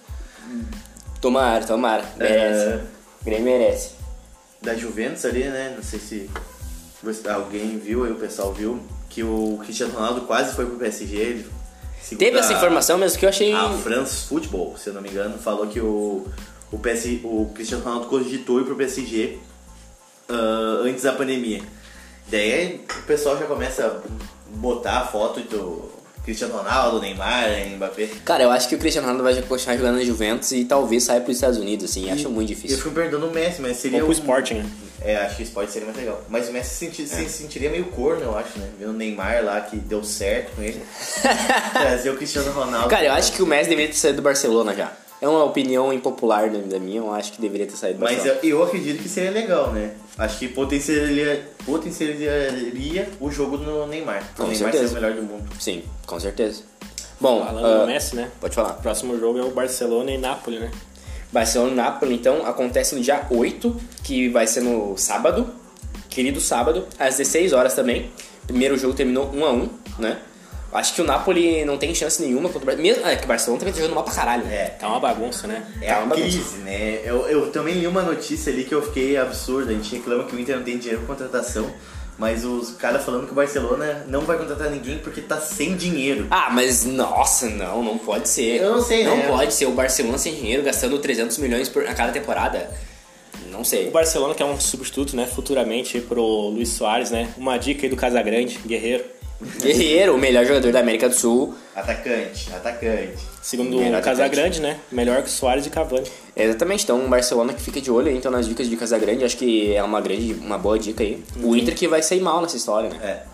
Tomara. Merece. O Grêmio merece. Da Juventus ali, né? Não sei se... alguém viu, aí o pessoal viu, que o Cristiano Ronaldo quase foi pro PSG. Teve essa informação mesmo que eu achei... A France Football, se eu não me engano, falou que o Cristiano Ronaldo cogitou ir pro PSG antes da pandemia. Daí o pessoal já começa a botar a foto do Cristiano Ronaldo, Neymar, Mbappé. Cara, eu acho que o Cristiano Ronaldo vai continuar jogando na Juventus e talvez saia pros Estados Unidos, assim. Acho muito difícil. Eu fico perguntando o Messi, mas seria... Ou pro Sporting, né? Acho que o Sporting seria mais legal. Mas o Messi se sentiria meio corno, eu acho, né? Vendo o Neymar lá, que deu certo com ele. Trazer o Cristiano Ronaldo. Cara, eu acho que o Messi deveria ter saído do Barcelona já. É uma opinião impopular da minha, eu acho que deveria ter saído do Barcelona. Mas eu acredito que seria legal, né? Acho que potencializaria o jogo no Neymar. Com o Neymar certeza. ser o melhor do mundo. Sim, com certeza. Bom, Falando do Messi, né? pode falar. O próximo jogo é o Barcelona e Napoli, né? Barcelona e Napoli, então, acontece no dia 8, que vai ser no sábado, querido sábado, às 16 horas também. Primeiro jogo terminou 1-1, né? Acho que o Napoli não tem chance nenhuma contra o Barcelona. Mesmo que o Barcelona também tá jogando mal pra caralho, né? Tá uma bagunça, né? É a crise, né? Eu também li uma notícia ali que eu fiquei absurda. A gente reclama que o Inter não tem dinheiro pra contratação, mas os caras falando que o Barcelona não vai contratar ninguém porque tá sem dinheiro. Ah, mas nossa, não pode ser. Eu não sei, Não né? pode ser o Barcelona sem dinheiro, gastando 300 milhões a cada temporada. Não sei. O Barcelona que é um substituto, né? Futuramente pro Luis Soares, né? Uma dica aí do Casagrande, Guerreiro. Guerreiro, o melhor jogador da América do Sul. Atacante. Segundo Melhor o Casagrande, né? Melhor que Soares e Cavani. Exatamente, então o Barcelona que fica de olho aí, então nas dicas de Casagrande, acho que é uma boa dica aí. O Inter que vai sair mal nessa história, né?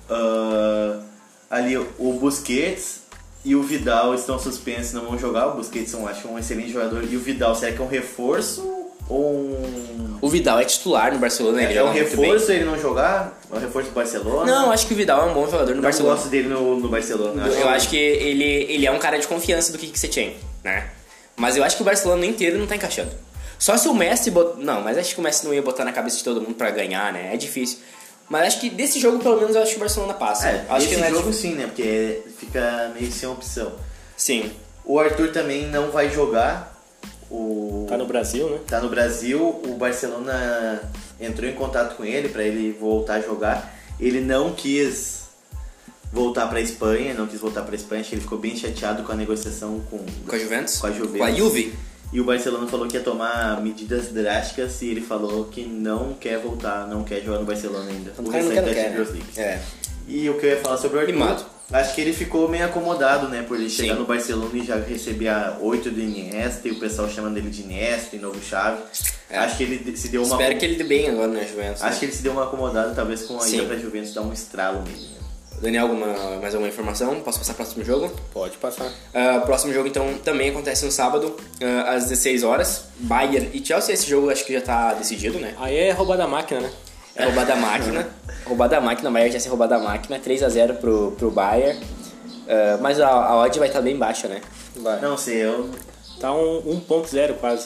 Ali o Busquets e o Vidal estão suspensos, não vão jogar. O Busquets eu acho um excelente jogador. E o Vidal, será que é um reforço ou um... O Vidal é titular no Barcelona, ele É joga um muito bem. reforço ele não jogar? É um reforço do Barcelona? Não, acho que o Vidal é um bom jogador no não Barcelona. gosto dele no Barcelona. Eu acho que ele é um cara de confiança do que você tinha, né? Mas eu acho que o Barcelona inteiro não tá encaixando. Só se o Messi Não, mas acho que o Messi não ia botar na cabeça de todo mundo pra ganhar, né? É difícil. Mas acho que desse jogo, pelo menos, eu acho que o Barcelona passa. Acho esse que não é jogo difícil. sim, né? Porque fica meio sem opção. Sim. O Arthur também não vai jogar. Tá no Brasil, né? Tá no Brasil. O Barcelona entrou em contato com ele pra ele voltar a jogar. Ele não quis voltar pra Espanha. Acho que ele ficou bem chateado com a negociação com a Juventus? Com a Juventus. Com a Juve? E o Barcelona falou que ia tomar medidas drásticas e ele falou que não quer voltar, não quer jogar no Barcelona ainda. O cara não quer, né? É. E o que eu ia falar sobre o Arthur, Animado. acho que ele ficou meio acomodado, né? Por ele chegar Sim. no Barcelona e já receber a 8 do Iniesta e o pessoal chamando ele de Iniesta e novo Xavi. Acho que ele se deu uma... Espero que ele dê bem agora na Juventus. Acho que ele se deu uma acomodada, talvez com a Sim. ida pra Juventus dar um estralo nele. Né? Daniel, mais alguma informação? Posso passar pro próximo jogo? Pode passar. Próximo jogo, então, também acontece no sábado, às 16 horas. Bayern e Chelsea. Esse jogo acho que já tá decidido, né? Aí é roubada a máquina, né? É roubada a máquina. Roubada a máquina, o Bayern já se roubada a máquina. 3-0 pro Bayern. Mas a odd vai estar bem baixa, né? Vai. Não sei, eu... Tá 1.0 quase.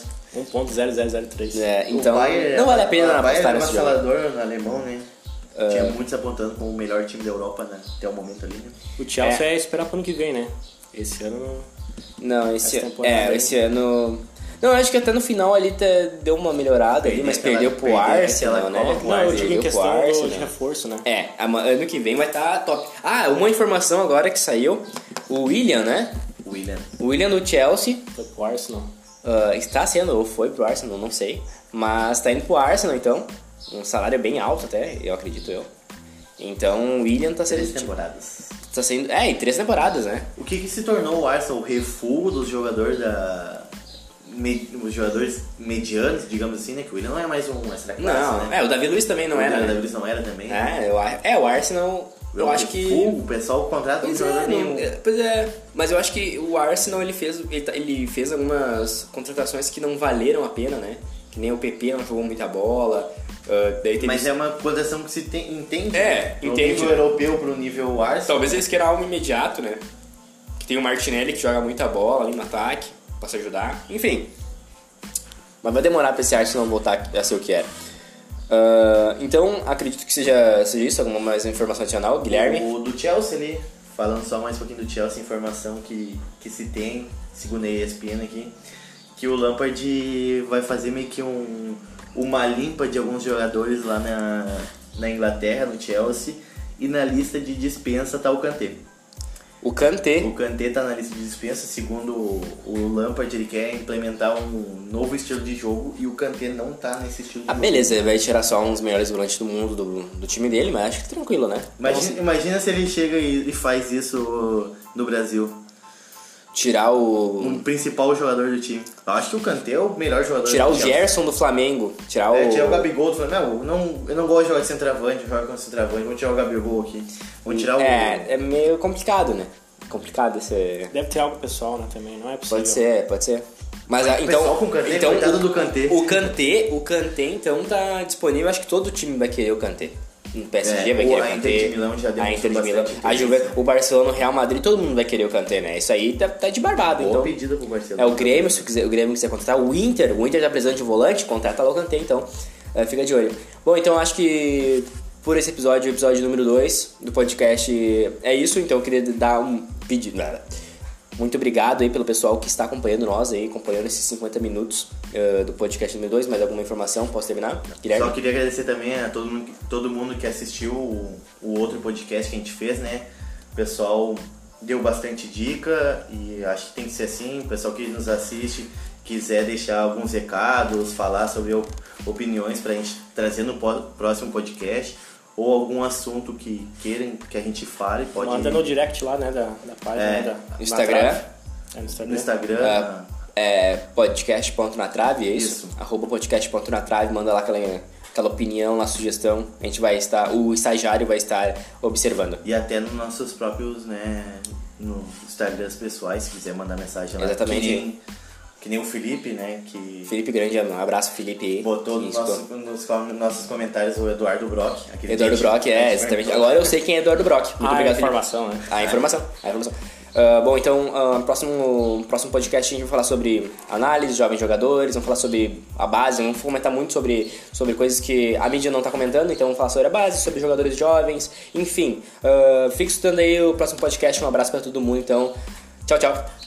1.0003. Então O Bayern, não vale a pena o Bayern apostar é nesse jogo. avassalador alemão, né? Tinha muitos apontando como o melhor time da Europa, né? Até o momento ali, né? O Chelsea é esperar pro ano que vem, né? Esse ano Não, Essa temporada aí. esse ano... Não, acho que até no final ali deu uma melhorada ali, mas perdeu pro Arsenal, né? Copa. Não, eu digo em Perdeu pro questão de Arsenal. reforço, né? Ano que vem vai estar top. Uma informação agora que saiu. O William, né? O William do Chelsea Foi pro Arsenal. está sendo, ou foi pro Arsenal, não sei. Mas tá indo pro Arsenal, então. Um salário bem alto até, eu acredito eu. Então o William tá sendo... 3 temporadas. Tá sendo, em 3 temporadas, né? O que se tornou o Arsenal? O refúgio dos jogadores os jogadores medianos, digamos assim, né? Que o William não é mais um extra-classe, Não, né? O Davi Luiz também não era, O né? Davi Luiz não era também. O Arsenal, eu acho que... O pessoal contrata um Pois jogador nenhum. Pois é, mas eu acho que o Arsenal ele fez algumas contratações que não valeram a pena, né? Que nem o PP não jogou muita bola. Daí teve... Mas é uma contratação que se entende. Entende. Do nível europeu pro nível Arsenal. Talvez eles queiram algo imediato, né? Que tem o Martinelli que joga muita bola ali no ataque, pra se ajudar. Enfim. Mas vai demorar pra esse Arsenal voltar a ser o que era. Então, acredito que seja isso. Alguma mais informação adicional, Guilherme? O do Chelsea ali, falando só mais um pouquinho do Chelsea, informação que se tem, segundo a ESPN aqui, que o Lampard vai fazer meio que uma limpa de alguns jogadores lá na Inglaterra, no Chelsea, e na lista de dispensa tá o Kanté. O Kanté. O Kanté tá na lista de dispensa, segundo o Lampard, ele quer implementar um novo estilo de jogo e o Kanté não tá nesse estilo de jogo. Beleza, ele vai tirar só uns melhores volantes do mundo do time dele, mas acho que tranquilo, né? Imagina se ele chega e faz isso no Brasil. Tirar o principal jogador do time. Eu acho que o Kanté é o melhor jogador tirar do o time. Gerson do Flamengo. Tirar o Gabigol do Flamengo. Eu não gosto de jogar de centroavante, eu jogo com centroavante. Vamos tirar o Gabigol aqui. Vamos tirar É meio complicado, né? Complicado esse... Deve ter algo pessoal, né, também, não é possível. Pode ser. Mas então, pessoal com o Kanté, coitado do Kanté. O Kanté, então, tá disponível. Acho que todo time vai querer o Kanté. O PSG vai querer o Kanté. A Inter de Milão já deu a Inter de Milão, a Juventus, o Barcelona, o Real Madrid, todo mundo vai querer o Kanté, né? Isso aí tá de barbado. Boa então, pedida pro Barcelona. o Grêmio, se o Grêmio quiser contratar, o Inter tá precisando de volante, contrata lá o Kanté, então fica de olho. Bom, então acho que por esse episódio, o episódio número 2 do podcast é isso, então eu queria dar um pedido. Muito obrigado aí pelo pessoal que está acompanhando nós aí, acompanhando esses 50 minutos do podcast número 2. Mais alguma informação? Posso terminar, Guilherme? Só queria agradecer também a todo mundo que assistiu o outro podcast que a gente fez, né? O pessoal deu bastante dica e acho que tem que ser assim. O pessoal que nos assiste quiser deixar alguns recados, falar sobre opiniões pra gente trazer no próximo podcast, ou algum assunto que queiram que a gente fale, pode... Manda no direct lá, né, da página. No Instagram. No Instagram. Podcast.natrave, é isso? @podcast.natrave, manda lá aquela opinião, a sugestão. A gente vai estar, o estagiário vai estar observando. E até nos nossos próprios, né, no Instagrams pessoais, se quiser mandar mensagem lá. Exatamente. Que nem o Felipe, né? Felipe, grande abraço, Felipe. Botou nos nossos comentários o Eduardo Brock. Eduardo Brock, exatamente. Agora eu sei quem é Eduardo Brock. Muito obrigado, informação, Felipe. A informação. Bom, então, próximo podcast a gente vai falar sobre análise de jovens jogadores, vamos falar sobre a base, vamos comentar muito sobre coisas que a mídia não está comentando, então vamos falar sobre a base, sobre jogadores jovens, enfim. Fique escutando aí o próximo podcast, um abraço para todo mundo, então, tchau.